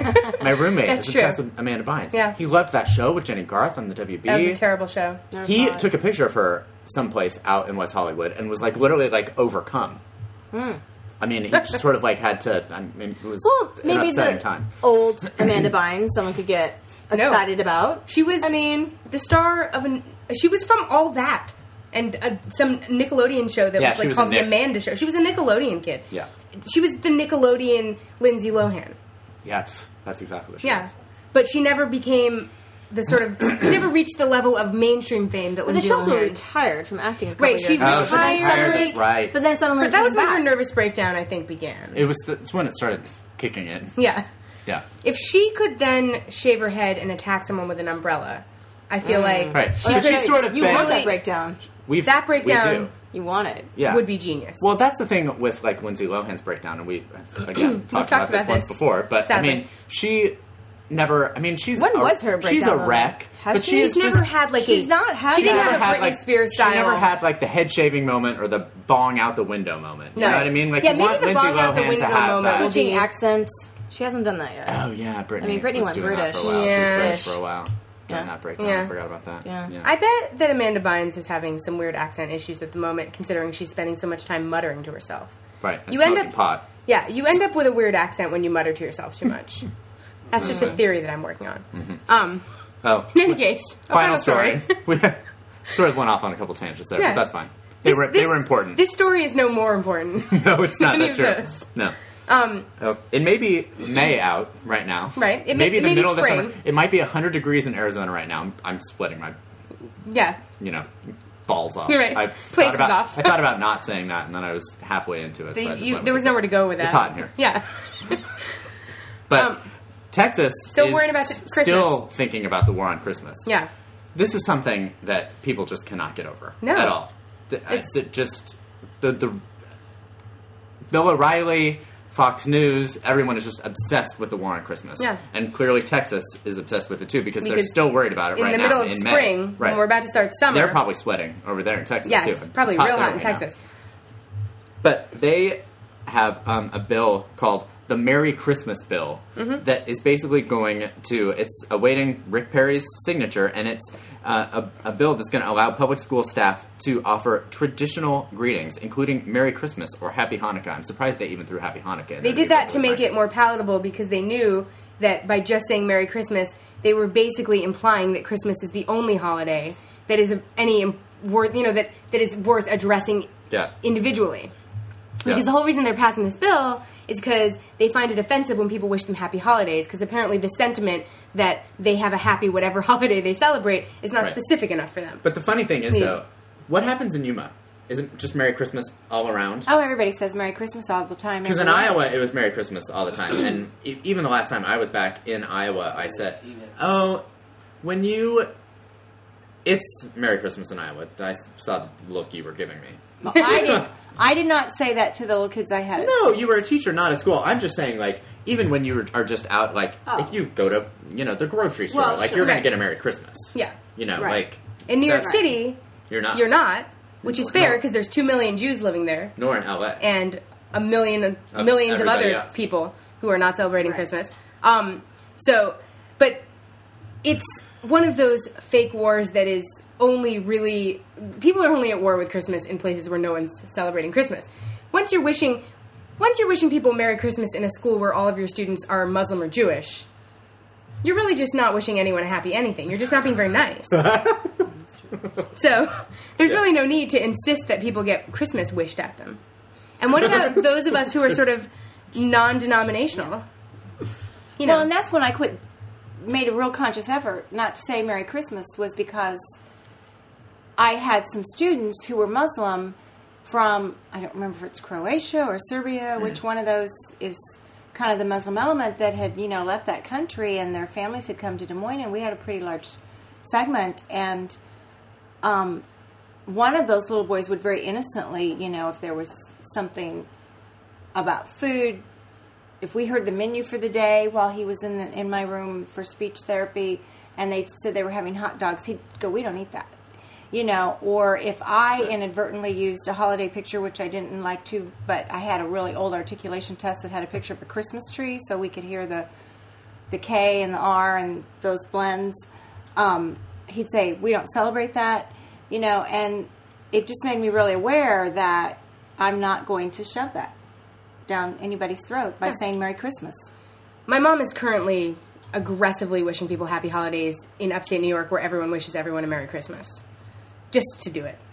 My roommate That's is true. obsessed with Amanda Bynes. Yeah. He loved that show with Jenny Garth on the W B. That was a terrible show. He saw it. took a picture of her someplace out in West Hollywood and was like literally like overcome. Hmm. I mean, he just sort of like had to. I mean, it was well, an maybe upsetting the time. old Amanda Bynes someone could get know. excited about. She was. I mean, the star of an. She was from All That. and uh, some Nickelodeon show that Yeah, was she like was called a The Nick- Amanda Show. She was a Nickelodeon kid. Yeah. She was the Nickelodeon Lindsay Lohan. Yes, that's exactly what she Yeah. was. But she never became the sort of... she never reached the level of mainstream fame that But then Lindsay she also Lohan... retired from acting a couple Right, she years ago. Oh, she retired. retired, that's right. But then suddenly But that was came when her back. nervous breakdown, I think, began. It was the, it's when it started kicking in. Yeah. Yeah. If she could then shave her head and attack someone with an umbrella, I feel like Right. she But could- she's sort of You been- want really- that breakdown. We've, That we breakdown- do. You want it. Yeah. would be genius. Well, that's the thing with like Lindsay Lohan's breakdown, and we again talked, talked about, about this once this. before. But Sadly. I mean, she never. I mean, she's When a, was her She's a breakdown wreck, moment? Has but she? she she's is never just. had like She's a... not had She didn't that. have a never had, Britney like, Spears She style. never had like the head shaving moment or the bong out the window moment. You No. know what I mean? Like Yeah, you maybe want the Lindsay bong out the Lohan to window have moment that. will Switching be- accents. She hasn't done that yet. Oh yeah, Britney. I mean, Britney was went doing that British. for a while. Yeah. She was British for a while. During Yeah. that breakdown, Yeah. I forgot about that. Yeah. I bet that Amanda Bynes is having some weird accent issues at the moment, considering she's spending so much time muttering to herself. Right. And You end smoking up- pot. Yeah, you end up with a weird accent when you mutter to yourself too much. That's just a theory that I'm working on. Um, Oh. in any case, a Final story. we sort of went off on a couple tangents there, Yeah. but that's fine. They This- were this- they were important. This story is no more important. No, it's not. Any That's of true. those. No. Um, Oh, it may be May out right now. Right. It may- Maybe it the may be middle of the spring. summer. It might be one hundred degrees in Arizona right now. I'm, I'm sweating my, yeah. you know, balls off. Right. I Plates thought about off. I thought about not saying that, and then I was halfway into it. The- so I just you- went there with was it. nowhere to go with that. It's hot in here. Yeah. But um, Texas still is worried about the- Christmas. still thinking about the war on Christmas. Yeah. This is something that people just cannot get over No. at all. The, I- It's- the- just the the Bill O'Reilly, Fox News, everyone is just obsessed with the war on Christmas. Yeah. And clearly Texas is obsessed with it too because, they're Because still worried about it In right the now middle of in spring, May. Right. when we're about to start summer. They're probably sweating over there in Texas yeah, too. it's probably It's real there hot in right now. Texas. But they have um, a bill called the Merry Christmas Bill Mm-hmm. that is basically going to, it's awaiting Rick Perry's signature, and it's uh, a, a bill that's going to allow public school staff to offer traditional greetings, including Merry Christmas or Happy Hanukkah. I'm surprised they even threw Happy Hanukkah in They there, did be that to perfectly make frank. it more palatable because they knew that by just saying Merry Christmas, they were basically implying that Christmas is the only holiday that is of any im- worth, you know, that, that is worth addressing Yeah. individually. Yeah. Because the whole reason they're passing this bill is because they find it offensive when people wish them happy holidays. Because apparently the sentiment that they have a happy whatever holiday they celebrate is not Right. specific enough for them. But the funny thing is, Yeah. though, what happens in Yuma? Is it just Merry Christmas all around? Oh, everybody says Merry Christmas all the time. Because in everywhere. Iowa, it was Merry Christmas all the time. And e- even the last time I was back in Iowa, I said, oh, when you... It's Merry Christmas in Iowa. I saw the look you were giving me. Well, I did. I did not say that to the little kids I had. at No, you were a teacher, not at school. I'm just saying, like, even when you are just out, like, Oh. if you go to, you know, the grocery store, Well, like, sure. you're going Right. to get a Merry Christmas. Yeah. You know, Right. like... In New York that's- City, You're not. you're not, which is No. fair because there's two million Jews living there. Nor in L A. And a million, Of millions of everybody other else. people who are not celebrating Right. Christmas. Um, so, but it's one of those fake wars that is only really people are only at war with Christmas in places where no one's celebrating Christmas. Once you're wishing, once you're wishing people Merry Christmas in a school where all of your students are Muslim or Jewish, you're really just not wishing anyone a happy anything. You're just not being very nice. So there's Yeah. really no need to insist that people get Christmas wished at them. And what about those of us who are sort of non-denominational? You know, Well, and that's when I quit. Made a real conscious effort not to say Merry Christmas was because I had some students who were Muslim from, I don't remember if it's Croatia or Serbia, Mm. which one of those is kind of the Muslim element that had, you know, left that country and their families had come to Des Moines, and we had a pretty large segment. And um, one of those little boys would very innocently, you know, if there was something about food, if we heard the menu for the day while he was in the, in my room for speech therapy, and they said they were having hot dogs, he'd go, "We don't eat that," you know. Or if I inadvertently used a holiday picture, which I didn't like to, but I had a really old articulation test that had a picture of a Christmas tree, so we could hear the the K and the R and those blends. Um, he'd say, "We don't celebrate that," you know, and it just made me really aware that I'm not going to shove that down anybody's throat by Yeah. saying Merry Christmas. my mom is currently aggressively wishing people happy holidays in upstate New York where everyone wishes everyone a Merry Christmas. Just to do it.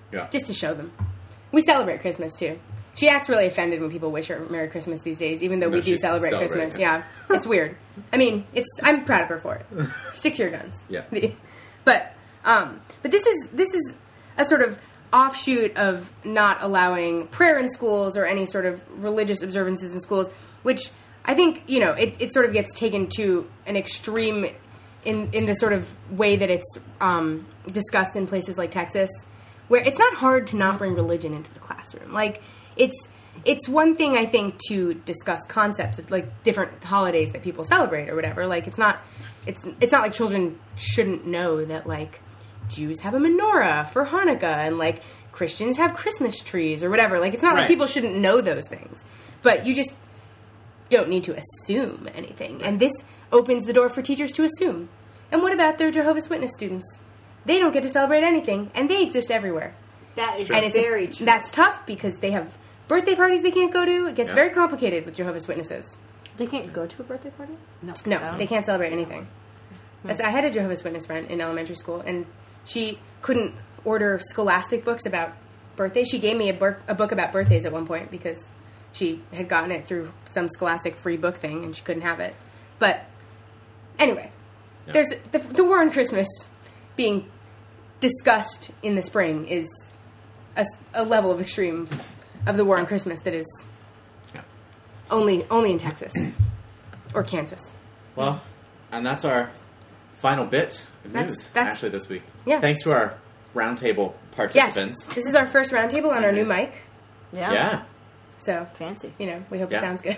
Yeah. Just to show them. We celebrate Christmas, too. She acts really offended when people wish her Merry Christmas these days, even though No, we do she's celebrate celebrating Christmas. it. Yeah. It's weird. I mean, it's I'm proud of her for it. Stick to your guns. Yeah. But um, but this is this is a sort of offshoot of not allowing prayer in schools or any sort of religious observances in schools, which I think, you know, it, it sort of gets taken to an extreme in, in the sort of way that it's um, discussed in places like Texas, where it's not hard to not bring religion into the classroom. Like, it's it's one thing, I think, to discuss concepts of, like, different holidays that people celebrate or whatever. Like, it's not it's it's not like children shouldn't know that, like, Jews have a menorah for Hanukkah and, like, Christians have Christmas trees or whatever. Like, it's not Right. like people shouldn't know those things. But you just don't need to assume anything. And this opens the door for teachers to assume. And what about their Jehovah's Witness students? They don't get to celebrate anything, and they exist everywhere. That is And it's very true. That's tough because they have birthday parties they can't go to. It gets Yeah. very complicated with Jehovah's Witnesses. They can't go to a birthday party? No. No, Oh. they can't celebrate anything. That's, I had a Jehovah's Witness friend in elementary school, and she couldn't order Scholastic books about birthdays. She gave me a, bur- a book about birthdays at one point because she had gotten it through some Scholastic free book thing, and she couldn't have it. But anyway, Yeah. there's the, the war on Christmas being discussed in the spring is a, s- a level of extreme of the war on Christmas that is Yeah. only only in Texas or Kansas. Well, and that's our final bit of That's- news, that's- actually, this week. Yeah. Thanks to our roundtable Yes, participants. this is our first roundtable on our new mic, Yeah. Yeah. so Fancy. you know we hope Yeah. it sounds good.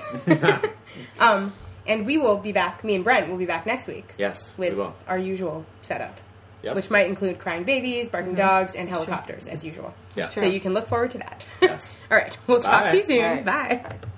um, and we will be back. Me and Brent will be back next week Yes, with we will. our usual setup, Yep. which might include crying babies, barking dogs, and helicopters as usual. Yeah. So you can look forward to that. Yes. All right, we'll talk to you Bye. soon. All right. Bye.